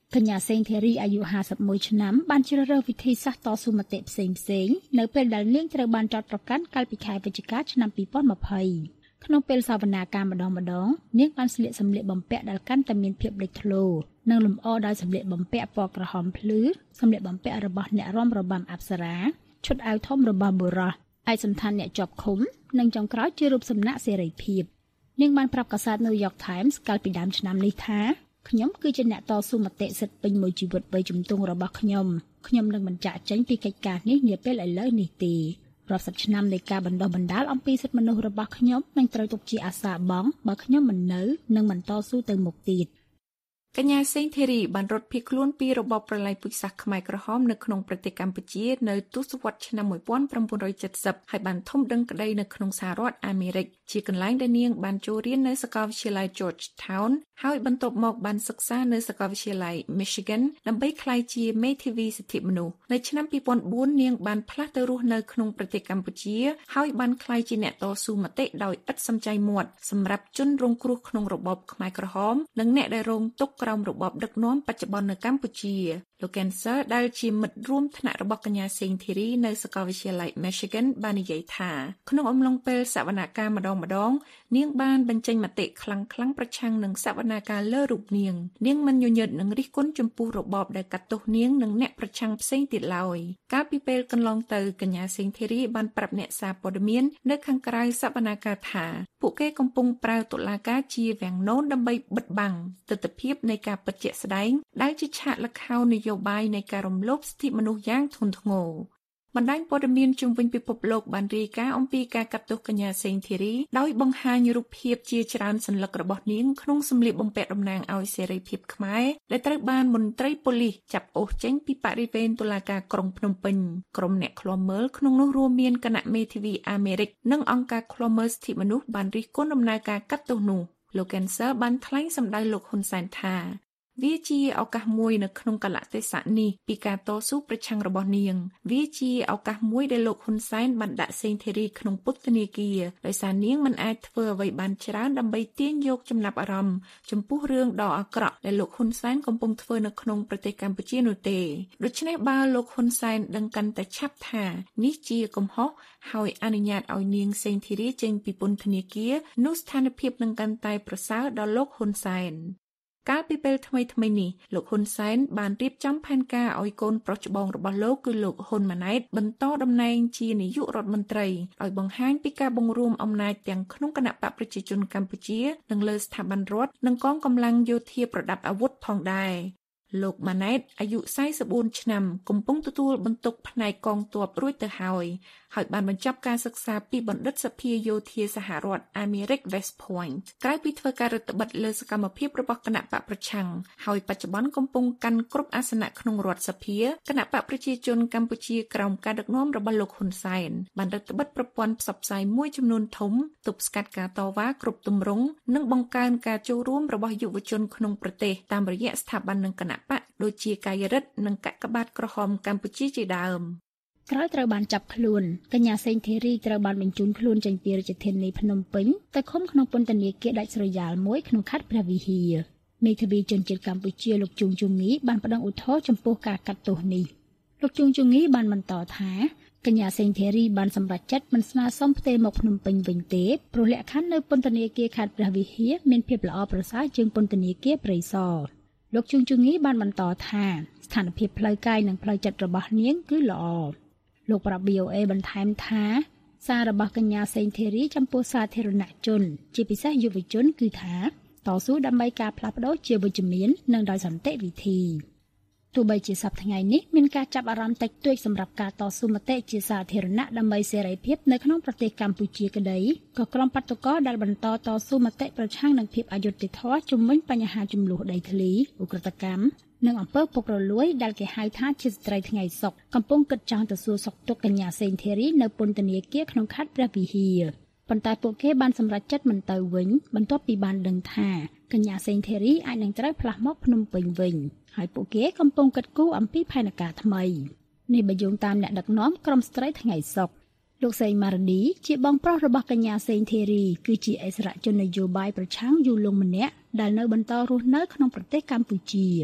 កញ្ញាសេងធីរីអាយុห้าสิบเอ็ดឆ្នាំបានជ្រើសរើសវិធីសាស្ត្រតស៊ូមតិផ្សេងៗនៅពេលដែលនាងត្រូវបានចោទប្រកាន់កាលពីខែវិច្ឆិកាឆ្នាំពីរពាន់ยี่สิบក្នុងពេលសវនាការម្ដងម្ដងនាងបានស្លៀកសម្លៀកបំពាក់ដែលកាន់តែមានភាពលេចធ្លោនិងលម្អដោយសម្លៀកបំពាក់ពណ៌ក្រហមភ្លឺសម្លៀកបំពាក់របស់អ្នករាំរបាំអប្សរាឈុតអាវធំរបស់បុរសឯកសណ្ឋានអ្នកជាប់ឃុំនិងចុងក្រោយជារូបសំណាកសេរីភាពនាងបានប្រាប់កាសែត New York Times កាលពីដើមឆ្នាំនេះថាខ្ញុំគឺជាអ្នកតស៊ូមតិសិទ្ធិពេញមួយជីវិតវ័យជំទង់របស់ខ្ញុំខ្ញុំនឹងមិនចាកចេញពីកិច្ចការនេះនាពេលឥឡូវនេះទេរាប់សិបឆ្នាំនៃការបណ្ដុះបណ្ដាលអំពីសិទ្ធិមនុស្សរបស់ខ្ញុំនឹងត្រូវទុកជាអាសាបង់បើខ្ញុំមិននៅនិងមិនតស៊ូទៅមុខទៀតកញ្ញាសេងធីរីបានរត់ភៀសខ្លួនពីរបបប្រល័យពូជសាសន៍ខ្មែរក្រហមនៅក្នុងប្រទេសកម្ពុជានៅទសវត្សរ៍ឆ្នាំnineteen seventyហើយបានធំដឹងក្តីនៅក្នុងសហរដ្ឋអាមេរិកជាកន្លែងដែលនាងបានចូលរៀននៅសាកលវិទ្យាល័យ Georgetown ហើយបន្ទាប់មកបានសិក្សានៅសាកលវិទ្យាល័យ Michigan ដើម្បីក្លាយជាមេធាវីសិទ្ធិមនុស្សនៅឆ្នាំtwo thousand fourនាងបានផ្លាស់ទៅរស់នៅក្នុងប្រទេសកម្ពុជាហើយបានក្លាយជាអ្នកតស៊ូមតិដោយឥតសំចៃមាត់សម្រាប់ជនរងគ្រោះក្នុងរបបខ្មែរក្រហមនិងអ្នកដែលរងទុក្ខក្រោមរបបដឹកនាំបច្ចុប្បន្ននៅកម្ពុជាលោក Cancer ដែលជាមិត្តរួមថ្នាក់របស់កញ្ញាសេងធីរីនៅសាកលវិទ្យាល័យ Michigan បាននិយាយថាក្នុងអំឡុងពេលសវនកម្មម្ដងម្ដងនាងបានបញ្ចេញមតិខ្លាំងៗប្រឆាំងនឹងសវនកម្មលើរូបនាងនាងមិនញញើតនឹងរិះគន់ចំពោះរបបដែលកាត់ទោសនាងនិងអ្នកប្រឆាំងផ្សេងទៀតឡើយកាលពីពេលកន្លងទៅកញ្ញាសេងធីរីបានប្រាប់អ្នកសារព័ត៌មាននៅខាងក្រៅសវនកម្មថាពួកគេកំពុងប្រើតុលាការជាវាំងននដើម្បីបិទបាំងទស្សនវិជ្ជានៃការពិតជាក់ស្ដែងដែលជាឆាកល្ខោននយោបាយនៃការរំលោភសិទ្ធិមនុស្សយ៉ាងធ្ងន់ធ្ងរបណ្ដាញព័ត៌មានជុំវិញពិភពលោកបានរាយការណ៍អំពីការកាត់ទោសកញ្ញាសេងធីរីដោយបង្ហាញរូបភាពជាច្រើនសន្លឹករបស់នាងក្នុងសម្លៀកបំពាក់តំណាងឲ្យសេរីភាពខ្មែរដែលត្រូវបានមន្ត្រីប៉ូលីសចាប់អូសចេញពីបរិវេណតុលាការក្រុងភ្នំពេញក្រុមអ្នកឃ្លាំមើលក្នុងនោះរួមមានគណៈមេធាវីអាមេរិកនិងអង្គការឃ្លាំមើលសិទ្ធិមនុស្សបានរិះគន់ដំណើរការកាត់ទោសនោះលោក Cancer បានថ្លែងសម្ដៅលោកហ៊ុនសែនថាវាជាឱកាសមួយនៅក្នុងកលៈទេសៈនេះពីការតស៊ូប្រឆាំងរបស់នាងវាជាឱកាសមួយដែលលោកហ៊ុនសែនបានដាក់សេងធីរីក្នុងពន្ធនាគារដោយសារនាងមិនអាចធ្វើអ្វីបានច្រើនដើម្បីទាញយកចំណាប់អារម្មណ៍ចំពោះរឿងដ៏អាក្រក់ដែលលោកហ៊ុនសែនកំពុងធ្វើនៅក្នុងប្រទេសកម្ពុជានោះទេដូច្នេះបើលោកហ៊ុនសែនដឹងកាន់តែឆាប់ថានេះជាកំហុសហើយអនុញ្ញាតឲ្យនាងសេងធីរីចេញពីពន្ធនាគារនោះស្ថានភាពនឹងកាន់តែប្រសើរដល់លោកហ៊ុនសែនកាលពីពេលថ្មីថ្មីនេះលោកហ៊ុនសែនបានរៀបចំផែនការឲ្យកូនប្រុសច្បងរបស់លោកគឺលោកហ៊ុនម៉ាណែតបន្តតំណែងជានាយករដ្ឋមន្ត្រីដោយបង្ហាញពីការបង្រួមអំណាចទាំងក្នុងគណៈបកប្រជាជនកម្ពុជានិងលើស្ថាប័នរដ្ឋនិងកងកម្លាំងយោធាប្រដាប់អាវុធផងដែរលោកម៉ាណែតអាយុสี่สิบสี่ឆ្នាំកំពុងទទួលបន្ទុកផ្នែកកងទ័ពរួចទៅហើយហើយបានបញ្ចប់ការសិក្សាពីបណ្ឌិតសភាយោធាសហរដ្ឋអាមេរិក West Point ក្រោយពីធ្វើការរដ្ឋបិទលើសកម្មភាពរបស់គណៈបកប្រឆាំងហើយបច្ចុប្បន្នកំពុងកាន់គ្រប់អាសនៈក្នុងរដ្ឋសភាគណៈបកប្រជាជនកម្ពុជាក្រោមការដឹកនាំរបស់លោកហ៊ុនសែនបានរដ្ឋបិទប្រព័ន្ធផ្សព្វផ្សាយមួយចំនួនធំទប់ស្កាត់ការតវ៉ាគ្រប់ទម្រង់និងបង្កើនការចូលរួមរបស់យុវជនក្នុងប្រទេសតាមរយៈស្ថាប័ននិងគណៈបកដូចជាកាយរដ្ឋនិងកាកបាទក្រហមកម្ពុជាជាដើមក្រោយត្រូវបានចាប់ខ្លួនកញ្ញាសេងធីរីត្រូវបានបញ្ជូនខ្លួនចេញពីរាជធានីភ្នំពេញទៅឃុំក្នុងពន្ធនាគារដាច់ស្រយាលមួយក្នុងខេត្តព្រះវិហារមេធាវីជនជាតិកម្ពុជាលោកជួងជុងងីបានប្តឹងឧទ្ធរណ៍ចំពោះការកាត់ទោសនេះលោកជួងជុងងីបានបន្តថាកញ្ញាសេងធីរីបានសម្រេចចិត្តមិនស្នើសុំផ្ទេរមកភ្នំពេញវិញទេព្រោះលក្ខខណ្ឌនៅពន្ធនាគារខេត្តព្រះវិហារមានភាពល្អប្រសើរជាងពន្ធនាគារព្រៃសរលោកជួងជុងងីបានបន្តថាស្ថានភាពផ្លូវកាយនិងផ្លូវចិត្តរបស់នាងគឺល្អលោកប្រាប់ វី អូ เอ បន្ថែមថាសាររបស់កញ្ញាសេងធីរីចំពោះសាធារណជនជាពិសេសយុវជនគឺថាតស៊ូដើម្បីការផ្លាស់ប្ដូរជាវិជ្ជមាននិងដោយសន្តិវិធីទោះបីជាសប្តាហ៍ថ្ងៃនេះមានការចាប់អារម្មណ៍តិចតួចសម្រាប់ការតស៊ូមតិជាសាធារណៈដើម្បីសេរីភាពនៅក្នុងប្រទេសកម្ពុជាក្តីក៏ក្រុមបាតុករដែលបន្តតស៊ូមតិប្រឆាំងនឹងភាពអយុត្តិធម៌ជំវិញបញ្ហាចំនួនដីធ្លីឧក្រិដ្ឋកម្មនិងអំពើពុករលួយដែលគេហៅថាជាស្ត្រីថ្ងៃសុខកំពុងគិតចង់ទៅសួរសុខទុក្ខកញ្ញាសេងធីរីនៅពន្ធនាគារក្នុងខេត្តព្រះវិហារប៉ុន្តែពួកគេបានសម្រេចចិត្តមិនទៅវិញបន្ទាប់ពីបានដឹងថាកញ្ញាសេងធីរីអាចនឹងត្រូវផ្លាស់មកភ្នំពេញវិញហើយពួកគេកំពុងគិតគូរអំពីផែនការថ្មីនេះបើយោងតាមអ្នកដឹកនាំក្រុមស្ត្រីថ្ងៃសុខលោកសេងម៉ារឌីជាបងប្រុសរបស់កញ្ញាសេងធីរីគឺជាអិសរាជជននយោបាយប្រឆាំងយូរលង់ម្នាក់ដែលនៅបន្តរស់នៅក្នុងប្រទេសកម្ពុជា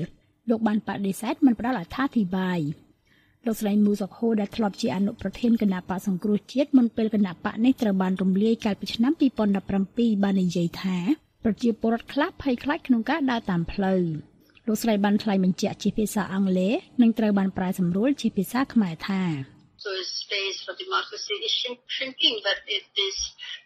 លោកបានបដិសេធមិនផ្ដល់អត្ថាធិប្បាយលោកស្រីមូសុកហូដែលធ្លាប់ជាអនុប្រធានគណៈបកសង្គ្រោះជាតិមុនពេលគណៈបកនេះត្រូវបានរំលាយកាលពីឆ្នាំពីរពាន់ដប់ប្រាំពីរបាននិយាយថាប្រជាពលរដ្ឋខ្លះភ័យខ្លាចក្នុងការដើរតាមផ្លូវលោកស្រីបានថ្លែងបញ្ជាក់ជាភាសាអង់គ្លេសនិងត្រូវបានប្រែសម្រួលជាភាសាខ្មែរថា So space for democracy is shrinking but it is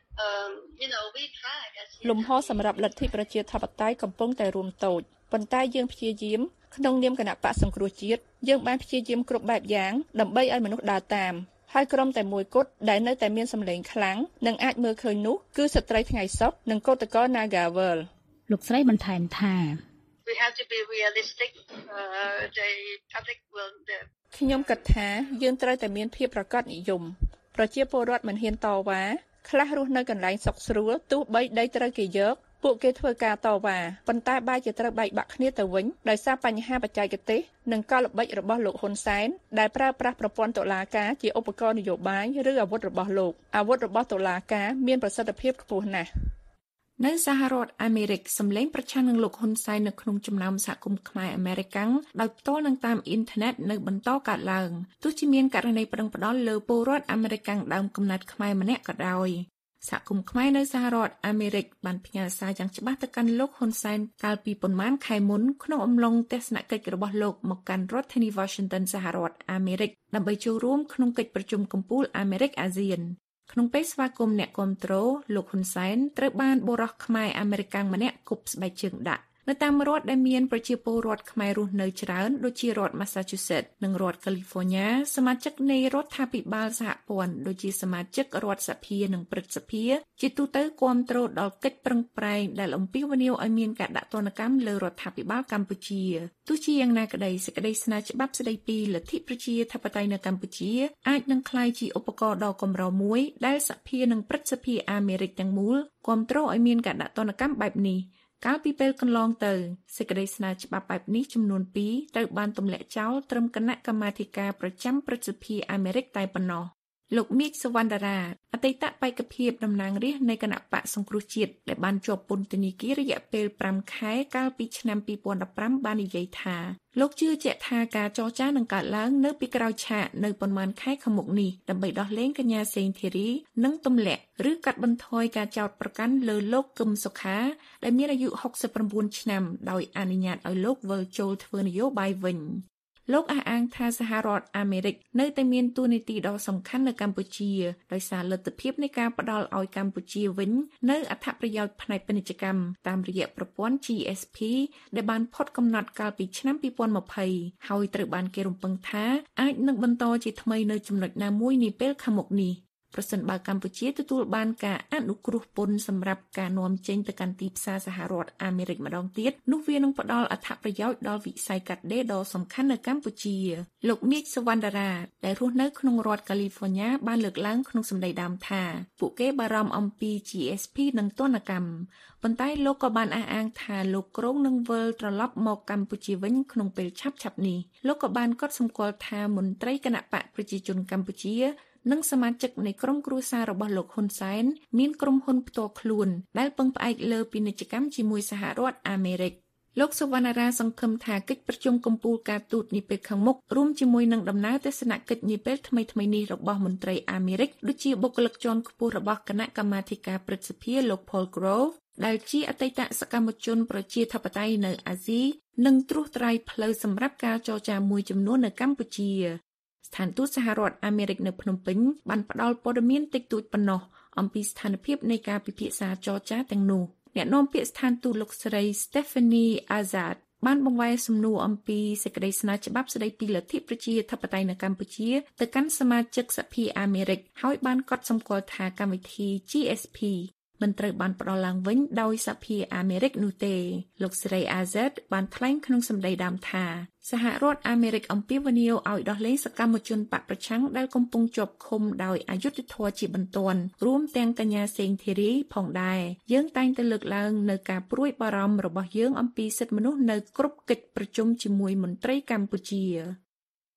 um you know we try as លំហសម្រាប់លទ្ធិប្រជាធិបតេយ្យកំពុងតែរួមតូចប៉ុន្តែយើងព្យាយាមក្នុងនាមគណៈបកសង្គ្រោះជាតិយើងបានព្យាយាមគ្រប់បែបយ៉ាងដើម្បីឲ្យមនុស្សដើរតាមហើយក្រុមតែមួយគត់ដែលនៅតែមានសម្លេងខ្លាំងនិងអាចមើលឃើញនោះគឺស្ត្រីថ្ងៃសុខនិងកោតក្រ Nagawal លោកស្រីបន្ថែមថា We have to be realistic uh the public will the ខ្ញុំគិតថាយើងត្រូវតែមានភាពប្រកបនិយមប្រជាពលរដ្ឋមិនហ៊ានតវ៉ាខ្លះរស់នៅកន្លែងសុខស្រួលទោះបីដីត្រូវគេយកពួកគេធ្វើការតវ៉ាប៉ុន្តែបែរជាត្រូវបែកបាក់គ្នាទៅវិញដោយសារបញ្ហាបច្ចេកទេសនិងកលល្បិចរបស់លោកហ៊ុនសែនដែលប្រើប្រាស់ប្រព័ន្ធតុលាការជាឧបករណ៍នយោបាយឬអាវុធរបស់លោកអាវុធរបស់តុលាការមានប្រសិទ្ធភាពខ្ពស់ណាស់នៅសហរដ្ឋអាមេរិកសម្លេងប្រឆាំងនឹងលោកហ៊ុនសែននៅក្នុងចំណោមសហគមន៍ខ្មែរអាមេរិកាំងដោយផ្ទាល់និងតាមអ៊ីនធឺណិតនៅបន្តកើតឡើងទោះជាមានករណីប្តឹងផ្តល់លើពលរដ្ឋអាមេរិកាំងដើមកំណត់ខ្មែរម្នាក់ក៏ដោយសហគមន៍ខ្មែរនៅសហរដ្ឋអាមេរិកបានផ្ញើសារយ៉ាងច្បាស់ទៅកាន់លោកហ៊ុនសែនកាលពីប៉ុន្មានខែមុនក្នុងអំឡុងទស្សនកិច្ចរបស់លោកមកកាន់រដ្ឋធានី Washington សហរដ្ឋអាមេរិកដើម្បីចូលរួមក្នុងកិច្ចប្រជុំកំពូលអាមេរិកអាស៊ានក្នុងពេលស្វាគមន៍អ្នកគាំទ្រលោកហ៊ុនសែនត្រូវបានបុរសខ្មែរអាមេរិកាំងម្នាក់គប់ស្បែកជើងដាក់នៅតាមរដ្ឋដែលមានប្រជាពលរដ្ឋខ្មែររស់នៅច្រើនដូចជារដ្ឋ Massachusetts និងរដ្ឋ California សមាជិកនៃរដ្ឋាភិបាលសហព័ន្ធដូចជាសមាជិករដ្ឋសភានិងព្រឹទ្ធសភាជាទូទៅគាំទ្រដល់កិច្ចប្រឹងប្រែងដែលអំពាវនាវឲ្យមានការដាក់ទណ្ឌកម្មលើរដ្ឋាភិបាលកម្ពុជាទោះជាយ៉ាងណាក្តីសេចក្តីស្នើច្បាប់ស្តីពីលទ្ធិប្រជាធិបតេយ្យនៅកម្ពុជាអាចនឹងក្លាយជាឧបករណ៍ដ៏កម្រមួយដែលសភានិងព្រឹទ្ធសភាអាមេរិកទាំងមូលគាំទ្រឲ្យមានការដាក់ទណ្ឌកម្មបែបនេះកាលពីពេលកន្លងទៅសេចក្តីស្នើច្បាប់បែបនេះចំនួនពីរត្រូវបានទម្លាក់ចោលត្រឹមគណៈកម្មាធិការប្រចាំព្រឹទ្ធសភាអាមេរិកតែប៉ុណ្ណោះលោកមីក សវណ្ណារាអតីតបេក្ខភាពតំណាងរាស្ត្រនៃគណៈបកសង្គ្រោះជាតិដែលបានជាប់ពន្ធនាគាររយៈពេលប្រាំខែកាលពីឆ្នាំពីរពាន់ដប់ប្រាំបាននិយាយថាលោកជឿជាក់ថាការចរចានឹងកើតឡើងនៅពីក្រោយឆាកនៅប៉ុន្មានខែខាងមុខនេះដើម្បីដោះលែងកញ្ញាសេងធីរីនិងទម្លាក់ឬកាត់បន្ថយការចោទប្រកាន់លើលោកកឹមសុខាដែលមានអាយុហុកសិប៩ឆ្នាំដោយអនុញ្ញាតឲ្យលោកវិលចូលធ្វើនយោបាយវិញលោកអះអាងថាសហរដ្ឋអាមេរិកនៅតែមានតួនាទីដ៏សំខាន់នៅកម្ពុជាដោយសារលទ្ធភាពនៃការផ្ដល់ឲ្យកម្ពុជាវិញនៅអត្ថប្រយោជន៍ផ្នែកពាណិជ្ជកម្មតាមរយៈប្រព័ន្ធ G S P ដែលបានផុតកំណត់កាលពីឆ្នាំពីរពាន់ម្ភៃហើយត្រូវបានគេរំពឹងថាអាចនឹងបន្តជាថ្មីនៅចំណុចណាមួយនាពេលខាងមុខនេះប្រសិនបើកម្ពុជាទទួលបានការអនុគ្រោះពន្ធសម្រាប់ការនាំចេញទៅកាន់ទីផ្សារសហរដ្ឋអាមេរិកម្ដងទៀតនោះវានឹងផ្ដល់អត្ថប្រយោជន៍ដល់វិស័យកាត់ដេរដ៏សំខាន់នៅកម្ពុជាលោកមីក សវណ្ណារាដែលរស់នៅក្នុងរដ្ឋ California បានលើកឡើងក្នុងសម្ដីដើមថាពួកគេបារម្ភអំពី G S P និងទណ្ឌកម្មប៉ុន្តែលោកក៏បានអះអាងថាលោកគ្រោងនឹងវិលត្រឡប់មកកម្ពុជាវិញក្នុងពេលឆាប់ៗនេះលោកក៏បានកត់សម្គាល់ថាមន្ត្រីគណៈបកប្រជាជនកម្ពុជានិងសមាជិកនៃក្រុមគ្រួសាររបស់លោកហ៊ុនសែនមានក្រុមហ៊ុនផ្ទាល់ខ្លួនដែលពឹងផ្អែកលើពាណិជ្ជកម្មជាមួយសហរដ្ឋអាមេរិកលោកសវណ្ណារាសង្ឃឹមថាកិច្ចប្រជុំកំពូលការទូតនាពេលខាងមុខរួមជាមួយនឹងដំណើរទស្សនកិច្ចនាពេលថ្មីៗនេះរបស់មន្ត្រីអាមេរិកដូចជាបុគ្គលិកជាន់ខ្ពស់របស់គណៈកម្មាធិការព្រឹទ្ធសភាលោក Paul Grove ដែលជាអតីតសកម្មជនប្រជាធិបតេយ្យនៅអាស៊ីនិងត្រួសត្រាយផ្លូវសម្រាប់ការចរចាមួយចំនួននៅកម្ពុជាស្ថានទូតសហរដ្ឋអាមេរិកនៅភ្នំពេញបានផ្ដល់ព័ត៌មានតិចតួចប៉ុណ្ណោះអំពីស្ថានភាពនៃការពិភាក្សាចរចាទាំងនោះអ្នកនាំពាក្យស្ថានទូតលោកស្រី Stephanie Azad បានបង្វែរសំណួរអំពីសេចក្តីស្នើច្បាប់ស្តីពីលទ្ធិប្រជាធិបតេយ្យនៅកម្ពុជាទៅកាន់សមាជិកសភាអាមេរិកហើយបានកត់សម្គាល់ថាកម្មវិធី G S Pមិនត្រូវបានផ្ដល់ឡើងវិញដោយសភាអាមេរិកនោះទេលោកស្រី Azad បានថ្លែងក្នុងសម្ដីដើមថាសហរដ្ឋអាមេរិកអំពាវនាវឲ្យដោះលែងសកម្មជនបកប្រឆាំងដែលកំពុងជាប់ឃុំដោយអយុត្តិធម៌ជាបន្ទាន់រួមទាំងកញ្ញាសេងធីរីផងដែរយើងតែងតែលើកឡើងនៅការព្រួយបារម្ភរបស់យើងអំពីសិទ្ធិមនុស្សនៅគ្រប់កិច្ចប្រជុំជាមួយមន្ត្រីកម្ពុជា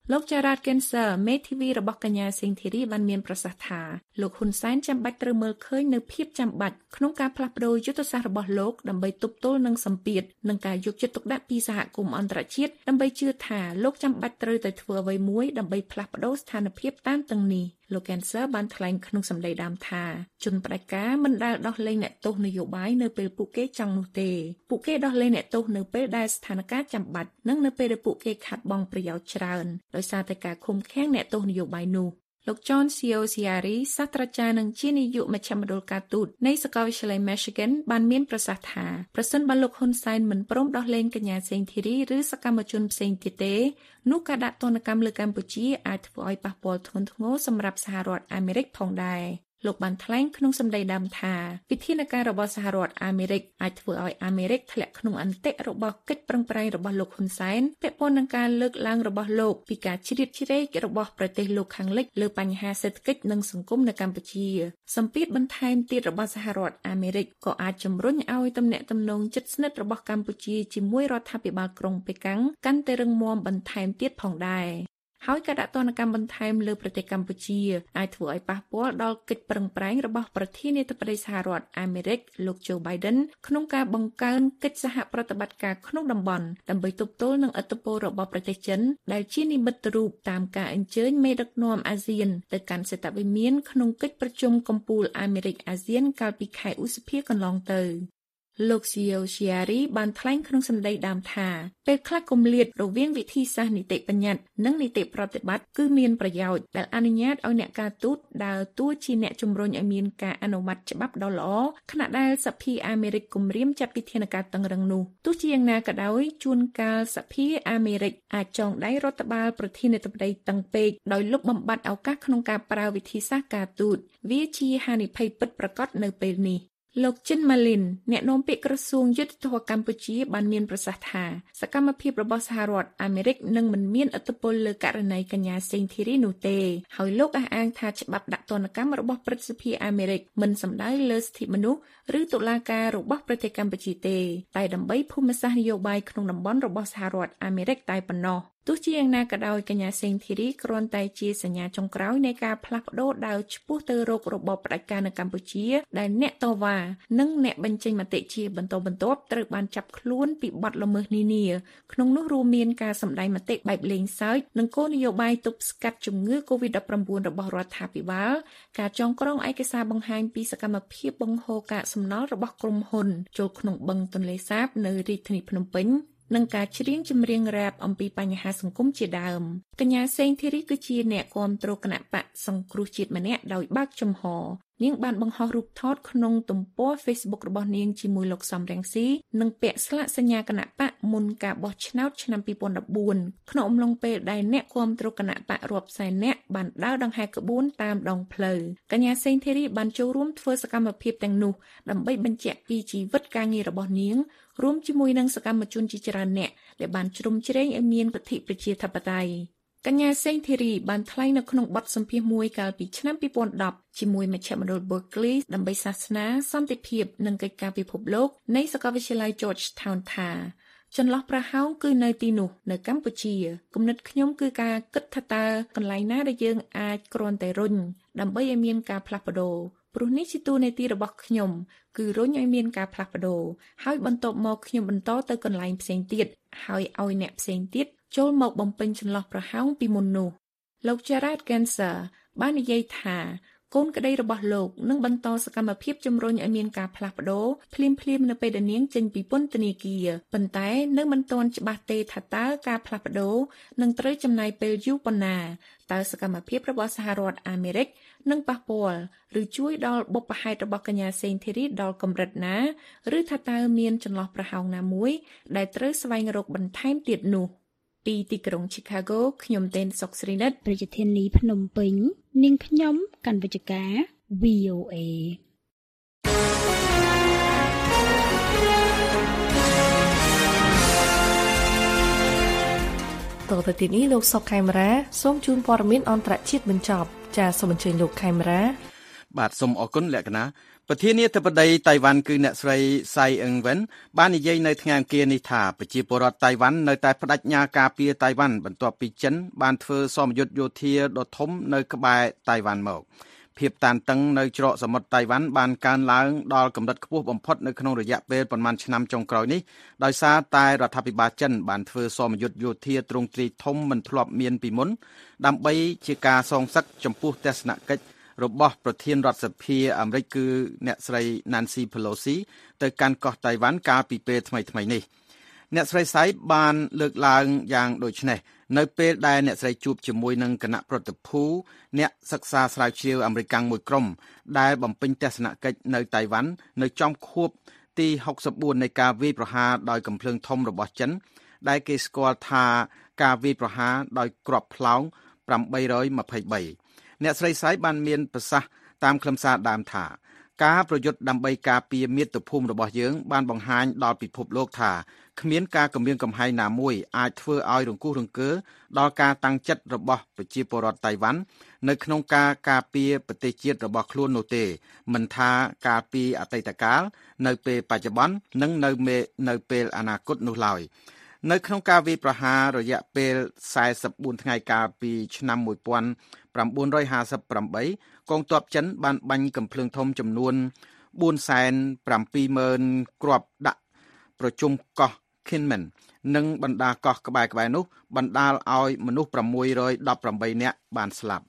លោក Gerard Gensler មេធាវីរបស់កញ្ញាសេងធីរីបានមានប្រសាសន៍ថាលោកហ៊ុនសែនចាំបាច់ត្រូវមើលឃើញនៅភាពចាំបាច់ក្នុងការផ្លាស់ប្តូរយុទ្ធសាស្ត្ររបស់លោកដើម្បីទប់ទល់នឹងសម្ពាធនិងការយកចិត្តទុកដាក់ពីសហគមន៍អន្តរជាតិដើម្បីជឿថាលោកចាំបាច់ត្រូវតែធ្វើអ្វីមួយដើម្បីផ្លាស់ប្តូរស្ថានភាពតាមទាំងនេះលោក Gensler បានថ្លែងក្នុងសម្ដីដើមថាជនផ្ដាច់ការមិនដែលដោះលែងអ្នកទោសនយោបាយនៅពេលពួកគេចង់នោះទេពួកគេដោះលែងអ្នកទោសនៅពេលដែលស្ថានភាពចាំបាច់និងនៅពេលដែលពួកគេខាត់បងប្រយោជន៍ច្រើនដោយសារតែការឃុំឃាំងអ្នកទោសនយោបាយនោះលោក John Ciociari សាស្ត្រាចារ្យនិងជានាយកមជ្ឈមណ្ឌលការទូតនៃសាកលវិទ្យាល័យ Michigan បានមានប្រសាសន៍ថាប្រសិនបើលោកហ៊ុនសែនមិនព្រមដោះលែងកញ្ញាសេងធីរីឬសកម្មជនផ្សេងទៀតទេនោះការដាក់ទណ្ឌកម្មលើកម្ពុជាអាចធ្វើឲ្យប៉ះពាល់ធ្ងន់ធ្ងរសម្រាប់សហរដ្ឋអាមេរិកផងដែរលោកបានថ្លែងក្នុងសម្ដីដើមថាវិធានការរបស់សហរដ្ឋអាមេរិកអាចធ្វើឲ្យអាមេរិកធ្លាក់ក្នុងអន្ទាក់របស់កិច្ចប្រឹងប្រែងរបស់លោកហ៊ុនសែនពាក់ព័ន្ធនឹងការលើកឡើងរបស់លោកពីការជ្រៀតជ្រែករបស់ប្រទេសលោកខាងលិចលើបញ្ហាសេដ្ឋកិច្ចនិងសង្គមនៅកម្ពុជាសម្ពាធបន្ថែមទៀតរបស់សហរដ្ឋអាមេរិកក៏អាចជំរុញឲ្យទំនាក់ទំនងជិតស្និទ្ធរបស់កម្ពុជាជាមួយរដ្ឋាភិបាលក្រុងប៉េកាំងកាន់តែរឹងមាំបន្ថែមទៀតផងដែរហើយការដាក់ទណ្ឌកម្មបន្ថែមលើប្រទេសកម្ពុជាអាចធ្វើឲ្យប៉ះពាល់ដល់កិច្ចប្រឹងប្រែងរបស់ប្រធានាធិបតីសហរដ្ឋអាមេរិកលោក Joe Biden ក្នុងការបង្កើនកិច្ចសហប្រតិបត្តិការក្នុងតំបន់ដើម្បីទប់ទល់នឹងឥទ្ធិពលរបស់ប្រទេសចិនដែលជានិមិត្តរូបតាមការអញ្ជើញមេដឹកនាំអាស៊ានទៅកាន់សេតវិមានក្នុងកិច្ចប្រជុំកំពូលអាមេរិកអាស៊ានកាលពីខែឧសភាកន្លងទៅលោក Ciociari បានថ្លែងក្នុងសម្ដីដើមថាពេលខ្លះគម្លាតរវាងវិធីសាស្ត្រនីតិបញ្ញត្តិនិងនីតិប្រតិបត្តិគឺមានប្រយោជន៍ដែលអនុញ្ញាតឲ្យអ្នកការទូតដើរតួជាអ្នកជំរុញឲ្យមានការអនុវត្តច្បាប់ដ៏ល្អខណៈដែលសភាអាមេរិកគម្រាមចាត់វិធានការតឹងរ៉ឹងនោះទោះជាយ៉ាងណាក៏ដោយជួនកាលសភាអាមេរិកអាចចងដៃរដ្ឋបាលប្រធានាធិបតីតឹងពេកដោយលុបបំបាត់ឱកាសក្នុងការប្រើវិធីសាស្ត្រការទូតវាជាហានិភ័យពិតប្រាកដនៅពេលនេះលោកចិនម៉ាលីនអ្នកនាំពាក្យក្រសួងយុទ្ធភ័ពកម្ពុជាបានមានប្រសាសន៍ថាសកម្មភាពរបស់សហរដ្ឋអាមេរិកនឹងមិនមានឥទ្ធិពលលើករណីកញ្ញាសេងធីរីនោះទេហើយលោកអះអាងថាច្បាប់ដាក់ទណ្ឌកម្មរបស់ព្រឹទ្ធសភាអាមេរិកមិនសំដៅលើសិទ្ធិមនុស្សឬតុលាការរបស់ប្រទេសកម្ពុជាទេតែដើម្បីភូមិសាស្ត្រនយោបាយក្នុងតំបន់របស់សហរដ្ឋអាមេរិកតែប៉ុណ្ណោះទោះជាយ៉ាងណាក៏ដោយកញ្ញាសេងធីរីគ្រាន់តែជាសញ្ញាចុងក្រោយនៃការផ្លាស់ប្ដូរដើរឆ្ពោះទៅរករបបផ្ដាច់ការនៅកម្ពុជាដែលអ្នកតវ៉ានិងអ្នកបញ្ចេញមតិជាបន្តបន្ទាប់ត្រូវបានចាប់ខ្លួនពីបទល្មើសនានាក្នុងនោះរួមមានការសម្ដែងមតិបែបលេងសើចនិងគោលនយោបាយទប់ស្កាត់ជំងឺ កូវីដ ដប់ប្រាំបួន របស់រដ្ឋាភិបាលការចងក្រងឯកសារបង្ហាញពីសកម្មភាពបង្ហូរកាកសំណល់របស់ក្រុមហ៊ុនចូលក្នុងបឹងទន្លេសាបនៅរាជធានីភ្នំពេញនិងការច្រៀងចម្រៀងរ៉ាបអំពីបញ្ហាសង្គមជាដើមកញ្ញាសេងធីរីគឺជាអ្នកគាំទ្រគណៈបកសង្គ្រោះជាតិម្នាក់ដោយបើកចំហនាងបានបង្ហោះរូបថតក្នុងទំព័រ Facebook របស់នាងជាមួយលោកសំរងស៊ីនិងពាក់ស្លាកសញ្ញាគណៈបកមុនការបោះឆ្នោតឆ្នាំពីរពាន់ដប់បួនក្នុងអំឡុងពេលដែលអ្នកគាំទ្រគណៈបករាប់សែននាក់បានដើរដង្ហែក្បួនតាមដងផ្លូវកញ្ញាសេងធីរីបានចូលរួមធ្វើសកម្មភាពទាំងនោះដើម្បីបញ្ជាក់ពីជីវិតការងាររបស់នាងរួមជាមួយនឹងសកម្មជនជាច្រើនអ្នកដែលបានជ្រុំជ្រែងឲ្យមានលទ្ធិប្រជាធិបតេយ្យកញ្ញាសេងធីរីបានថ្លែងនៅក្នុងបទសម្ភាសន៍មួយកាលពីឆ្នាំពីរពាន់ដប់ជាមួយមជ្ឈមណ្ឌល Berkeley ដើម្បីសាសនាសន្តិភាពនិងកិច្ចការពិភពលោកនៃសាកលវិទ្យាល័យ Georgetown ថាចន្លោះប្រហោងគឺនៅទីនោះនៅកម្ពុជាគំនិតខ្ញុំគឺការគិតថាតើកន្លែងណាដែលយើងអាចគ្រាន់តែរុញដើម្បីឲ្យមានការផ្លាស់ប្ដូរព្រោះនេះជាតួនាទីរបស់ខ្ញុំគឺរុញឲ្យមានការផ្លាស់ប្ដូរហើយបន្ទាប់មកខ្ញុំបន្តទៅកន្លែងផ្សេងទៀតហើយឲ្យអ្នកផ្សេងទៀតចូលមកបំពេញចន្លោះប្រហោងពីមុននោះលោក Gerard Gensler បាននិយាយថាកូនក្តីរបស់លោកនឹងបន្តសកម្មភាពជំរុញឲ្យមានការផ្លាស់ប្ដូរភ្លាមៗនៅពេលដែលនាងចេញពីពន្ធនាគារប៉ុន្តែនៅមិនទាន់ច្បាស់ទេថាតើការផ្លាស់ប្ដូរនឹងត្រូវចំណាយពេលយូរប៉ុណ្ណាតើសកម្មភាពរបស់សហរដ្ឋអាមេរិកនឹងប៉ះពាល់ឬជួយដល់បុព្វហេតុរបស់កញ្ញាសេងធីរីដល់កម្រិតណាឬថាតើមានចន្លោះប្រហោងណាមួយដែលត្រូវស្វែងរកបន្ថែមទៀតនោះពីទីក្រុង Chicago ខ្ញុំទេនសុកស្រីនិតប្រជាធានីភ្នំពេញនាងខ្ញុំកណ្ឌវិជ្ជការ វី អូ เอតទៅទីនេះលោកសុកខេមរាសូមជូនព័ត៌មានអន្តរជាតិបញ្ចប់ចាសសូមអញ្ជើញលោកខេមរាបាទសូមអរគុណលក្ខណៈប្រធានាធិបតីតៃវ៉ាន់គឺអ្នកស្រីសៃអឹងវិនបាននិយាយនៅថ្ងៃអង្គារនេះថាប្រជាពលរដ្ឋតៃវ៉ាន់នៅតែបដិញ្ញាការពារតៃវ៉ាន់បន្ទាប់ពីចិនបានធ្វើសមយុទ្ធយោធាដ៏ធំនៅក្បែរតៃវ៉ាន់មកភាពតានតឹងនៅច្រកសមុទ្រតៃវ៉ាន់បានកើនឡើងដល់កម្រិតខ្ពស់បំផុតនៅក្នុងរយៈពេលប្រមាណឆ្នាំចុងក្រោយនេះដោយសារតែរដ្ឋាភិបាលចិនបានធ្វើសមយុទ្ធយោធាទ្រង់ទ្រីធំមិនធ្លាប់មានពីមុនដើម្បីជាការសងសឹកចំពោះទស្សនកិច្ចរបស់ប្រធានរដ្ឋសភាអាមេរិកគឺអ្នកស្រី Nancy Pelosi ទៅកាន់កោះតៃវ៉ាន់កាលពីពេលថ្មីៗនេះអ្នកស្រីសៃបានលើកឡើងយ៉ាងដូចនេះនៅពេលដែលអ្នកស្រីជួបជាមួយនឹងគណៈប្រតិភូអ្នកសិក្សាស្រាវជ្រាវអាមេរិកមួយក្រុមដែលបំពេញទស្សនកិច្ចនៅតៃវ៉ាន់នៅចំខួបទីហុកសិបបួននៃការវាយប្រហារដោយកាំភ្លើងធំរបស់ចិនដែលគេស្គាល់ថាការវាយប្រហារដោយគ្រាប់ផ្លោងប្រាំបីរយម្ភៃបីអ្នកស្រីសៃបានមានប្រសាសន៍តាមខ្លឹមសារដើមថាការប្រយុទ្ធដើម្បីការពារមាតុភូមិរបស់យើងបានបង្ហាញដល់ពិភពលោកថាគ្មានការគំរាមកំហែងណាមួយអាចធ្វើឲ្យរង្គោះរង្គើដល់ការតាំងចិត្តរបស់ប្រជាពលរដ្ឋតៃវ៉ាន់នៅក្នុងការការពារប្រទេសជាតិរបស់ខ្លួននោះទេមិនថាការពារអតីតកាលនៅពេលបច្ចុប្បន្ននិងនៅនៅពេលអនាគតនោះឡើយនៅក្នុងការវាយប្រហាររយៈពេលសែសិបបួនថ្ងៃកាលពីឆ្នាំមួយពាន់ប្រាំបួនរយហាសិបប្រាំបីកងទ័ពចិនបានបាញ់កាំភ្លើងធំចំនួនបួនសែនប្រាំពីរម៉ឺនគ្រាប់ដាក់ប្រជុំកោះ Kinmen និងបណ្ដាកោះក្បែរៗនោះបណ្ដាលឲ្យមនុស្សប្រាំមួយរយដប់ប្រាំបីនាក់បានស្លាប់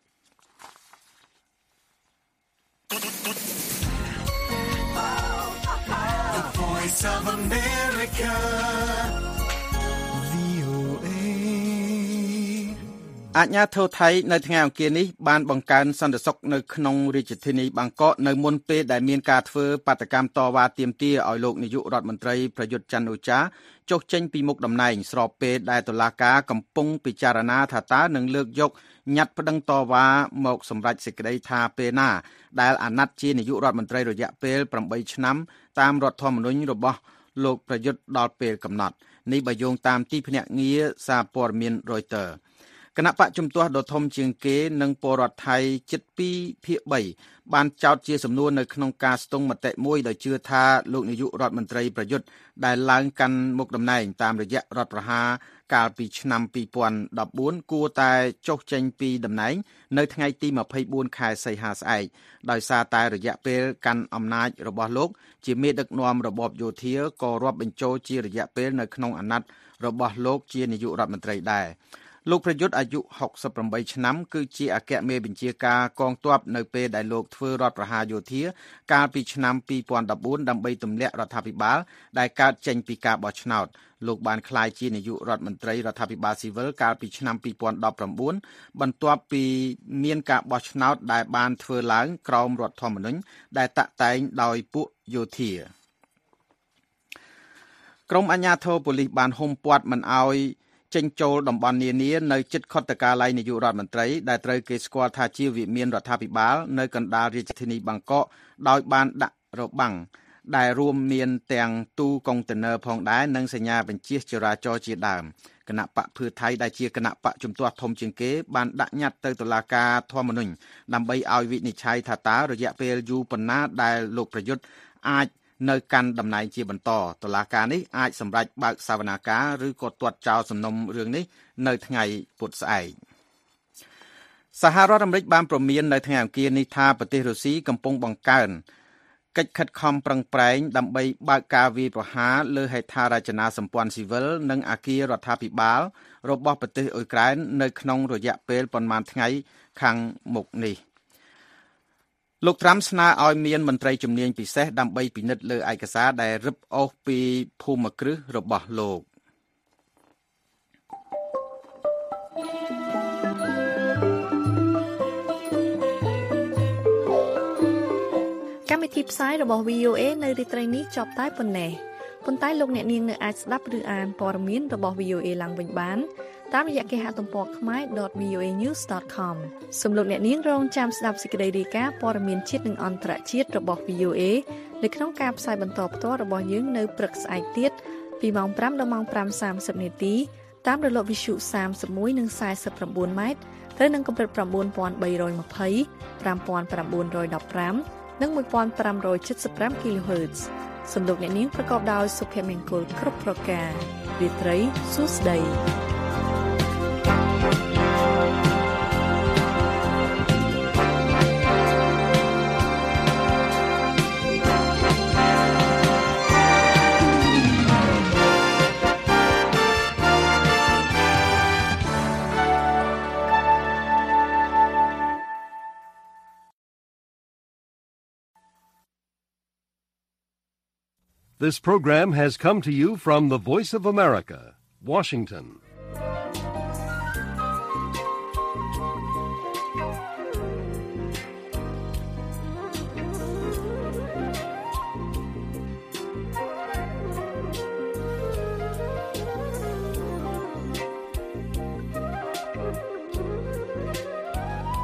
អាជ្ញាធរថៃនៅថ្ងៃអង្គារនេះបានបង្កើនសន្តិសុខនៅក្នុងរាជធានីបាងកកនៅមុនពេលដែលមានការធ្វើបាតកម្មតវ៉ាទាមទារឲ្យលោកនាយករដ្ឋមន្ត្រីប្រយុទ្ធច័ន្ទអូចាចុះចេញពីមុខតំណែងស្របពេលដែលតុលាការកំពុងពិចារណាថាតើនឹងលើកយកញត្តិប្តឹងតវ៉ាមកសម្រេចសេចក្តីថាពេលណាដែលអាណត្តិជានាយករដ្ឋមន្ត្រីរយៈពេលប្រាំបីឆ្នាំតាមរដ្ឋធម្មនុញ្ញរបស់លោកប្រយុទ្ធដល់ពេលកំណត់នេះបើយោងតាមទីភ្នាក់ងារសារព័ត៌មាន Reutersគណៈបកជំទាស់ដ៏ធំជាងគេនិងពលរដ្ឋថៃជិតពីរភាគបីបានចោទជាសំណួរនៅក្នុងការស្ទង់មតិមួយដោយជឿថាលោកនាយករដ្ឋមន្ត្រីប្រយុទ្ធដែលឡើងកាន់មុខតំណែងតាមរយៈរដ្ឋប្រហារកាលពីឆ្នាំពីរពាន់ដប់បួនគួរតែចុះចេញពីតំណែងនៅថ្ងៃទីម្ភៃបួនខែសីហាស្អែកដោយសារតែរយៈពេលកាន់អំណាចរបស់លោកជាមេដឹកនាំរបបយោធាក៏រាប់បញ្ចូលជារយៈពេលនៅក្នុងអាណត្តិរបស់លោកជានាយករដ្ឋមន្ត្រីដែរលោកប្រយុទ្ធអាយុហុកសិបប្រាំបីឆ្នាំគឺជាអគ្គមេបញ្ជាការកងទ័ពនៅពេលដែលលោកធ្វើរដ្ឋប្រហារយោធាកាលពីឆ្នាំពីរពាន់ដប់បួនដើម្បីទម្លាក់រដ្ឋាភិបាលដែលកើតចេញពីការបោះឆ្នោតលោកបានក្លាយជានាយករដ្ឋមន្ត្រីរដ្ឋាភិបាលស៊ីវិលកាលពីឆ្នាំពីរពាន់ដប់ប្រាំបួនបន្ទាប់ពីមានការបោះឆ្នោតដែលបានធ្វើឡើងក្រោមរដ្ឋធម្មនុញ្ញដែលតាក់តែងដោយពួកយោធាក្រុមអាជ្ញាធរប៉ូលីសបានហ៊ុំព័ទ្ធមិនអោយចេញចូលតំបន់នានានៅជិតខុទ្ទកាល័យនាយករដ្ឋមន្ត្រីដែលត្រូវគេស្គាល់ថាជាវិមានរដ្ឋាភិបាលនៅកណ្ដាលរាជធានីបាងកកដោយបានដាក់របាំងដែលរួមមានទាំងទូកុងតឺន័រផងដែរនិងសញ្ញាបញ្ជាចរាចរណ៍ជាដើមគណៈបកភឿថៃដែលជាគណៈបកជំទាស់ធំជាងគេបានដាក់ញត្តិទៅតុលាការធម្មនុញ្ញដើម្បីឲ្យវិនិច្ឆ័យថាតើរយៈពេលយូរប៉ុណ្ណាដែលលោកប្រយុទ្ធអាចនៅកាន់តំណែងជាបន្តតុលាការនេះអាចសម្រេចបើកសវនាការឬក៏ទាត់ចោលសំណុំរឿងនេះនៅថ្ងៃពុធស្អែកសហរដ្ឋអាមេរិកបានព្រមាននៅថ្ងៃអង្គារនេះថាប្រទេសរុស្ស៊ីកំពុងបង្កើនកិច្ចខិតខំប្រឹងប្រែងដើម្បីបើកការវាយប្រហារលើហេដ្ឋារចនាសម្ព័ន្ធស៊ីវិលនិងអគាររដ្ឋាភិបាលរបស់ប្រទេសអ៊ុយក្រែននៅក្នុងរយៈពេលប៉ុន្មានថ្ងៃខាងមុខនេះលោកត្រាំស្នើឲ្យមានមន្ត្រីជំនាញពិសេសដើម្បីពិនិត្យលើឯកសារដែលរឹបអូសពីភូមិគ្រឹះរបស់លោកកម្មវិធីផ្សាយរបស់ វី អូ អេ នៅរាត្រីនេះចប់តែប៉ុណ្ណេះប៉ុន្តែលោកអ្នកនាងនៅអាចស្ដាប់ឬអានព័ត៌មានរបស់ វី អូ អេ ឡើងវិញបានតាមរយៈគេហទំព័រ ខ្មែរ ដត វី អូ អេ news ដត com សូមលោកអ្នកនាងរងចាំស្ដាប់សេចក្តីរាយការណ៍ព័ត៌មានជាតិនិងអន្តរជាតិរបស់ វី អូ អេ នៅក្នុងការផ្សាយបន្តផ្ទាល់របស់យើងនៅព្រឹកស្អែកទៀតពីម៉ោងប្រាំដល់ម៉ោងប្រាំសាមសិបនាទីតាមរលកវិទ្យុសាមសិបមួយនិងសាយសិប៩ម៉ែត្រត្រូវនឹងកម្រិត៩,៣២០ ៥,៩១៥និងmột nghìn năm trăm七mươi lăm គីឡូហឺត សំឡេងអ្នកនាងប្រកបដោយសុភមង្គលគ្រប់ប្រការរាត្រីសួស្តី This program has come to you from the Voice of America, Washington.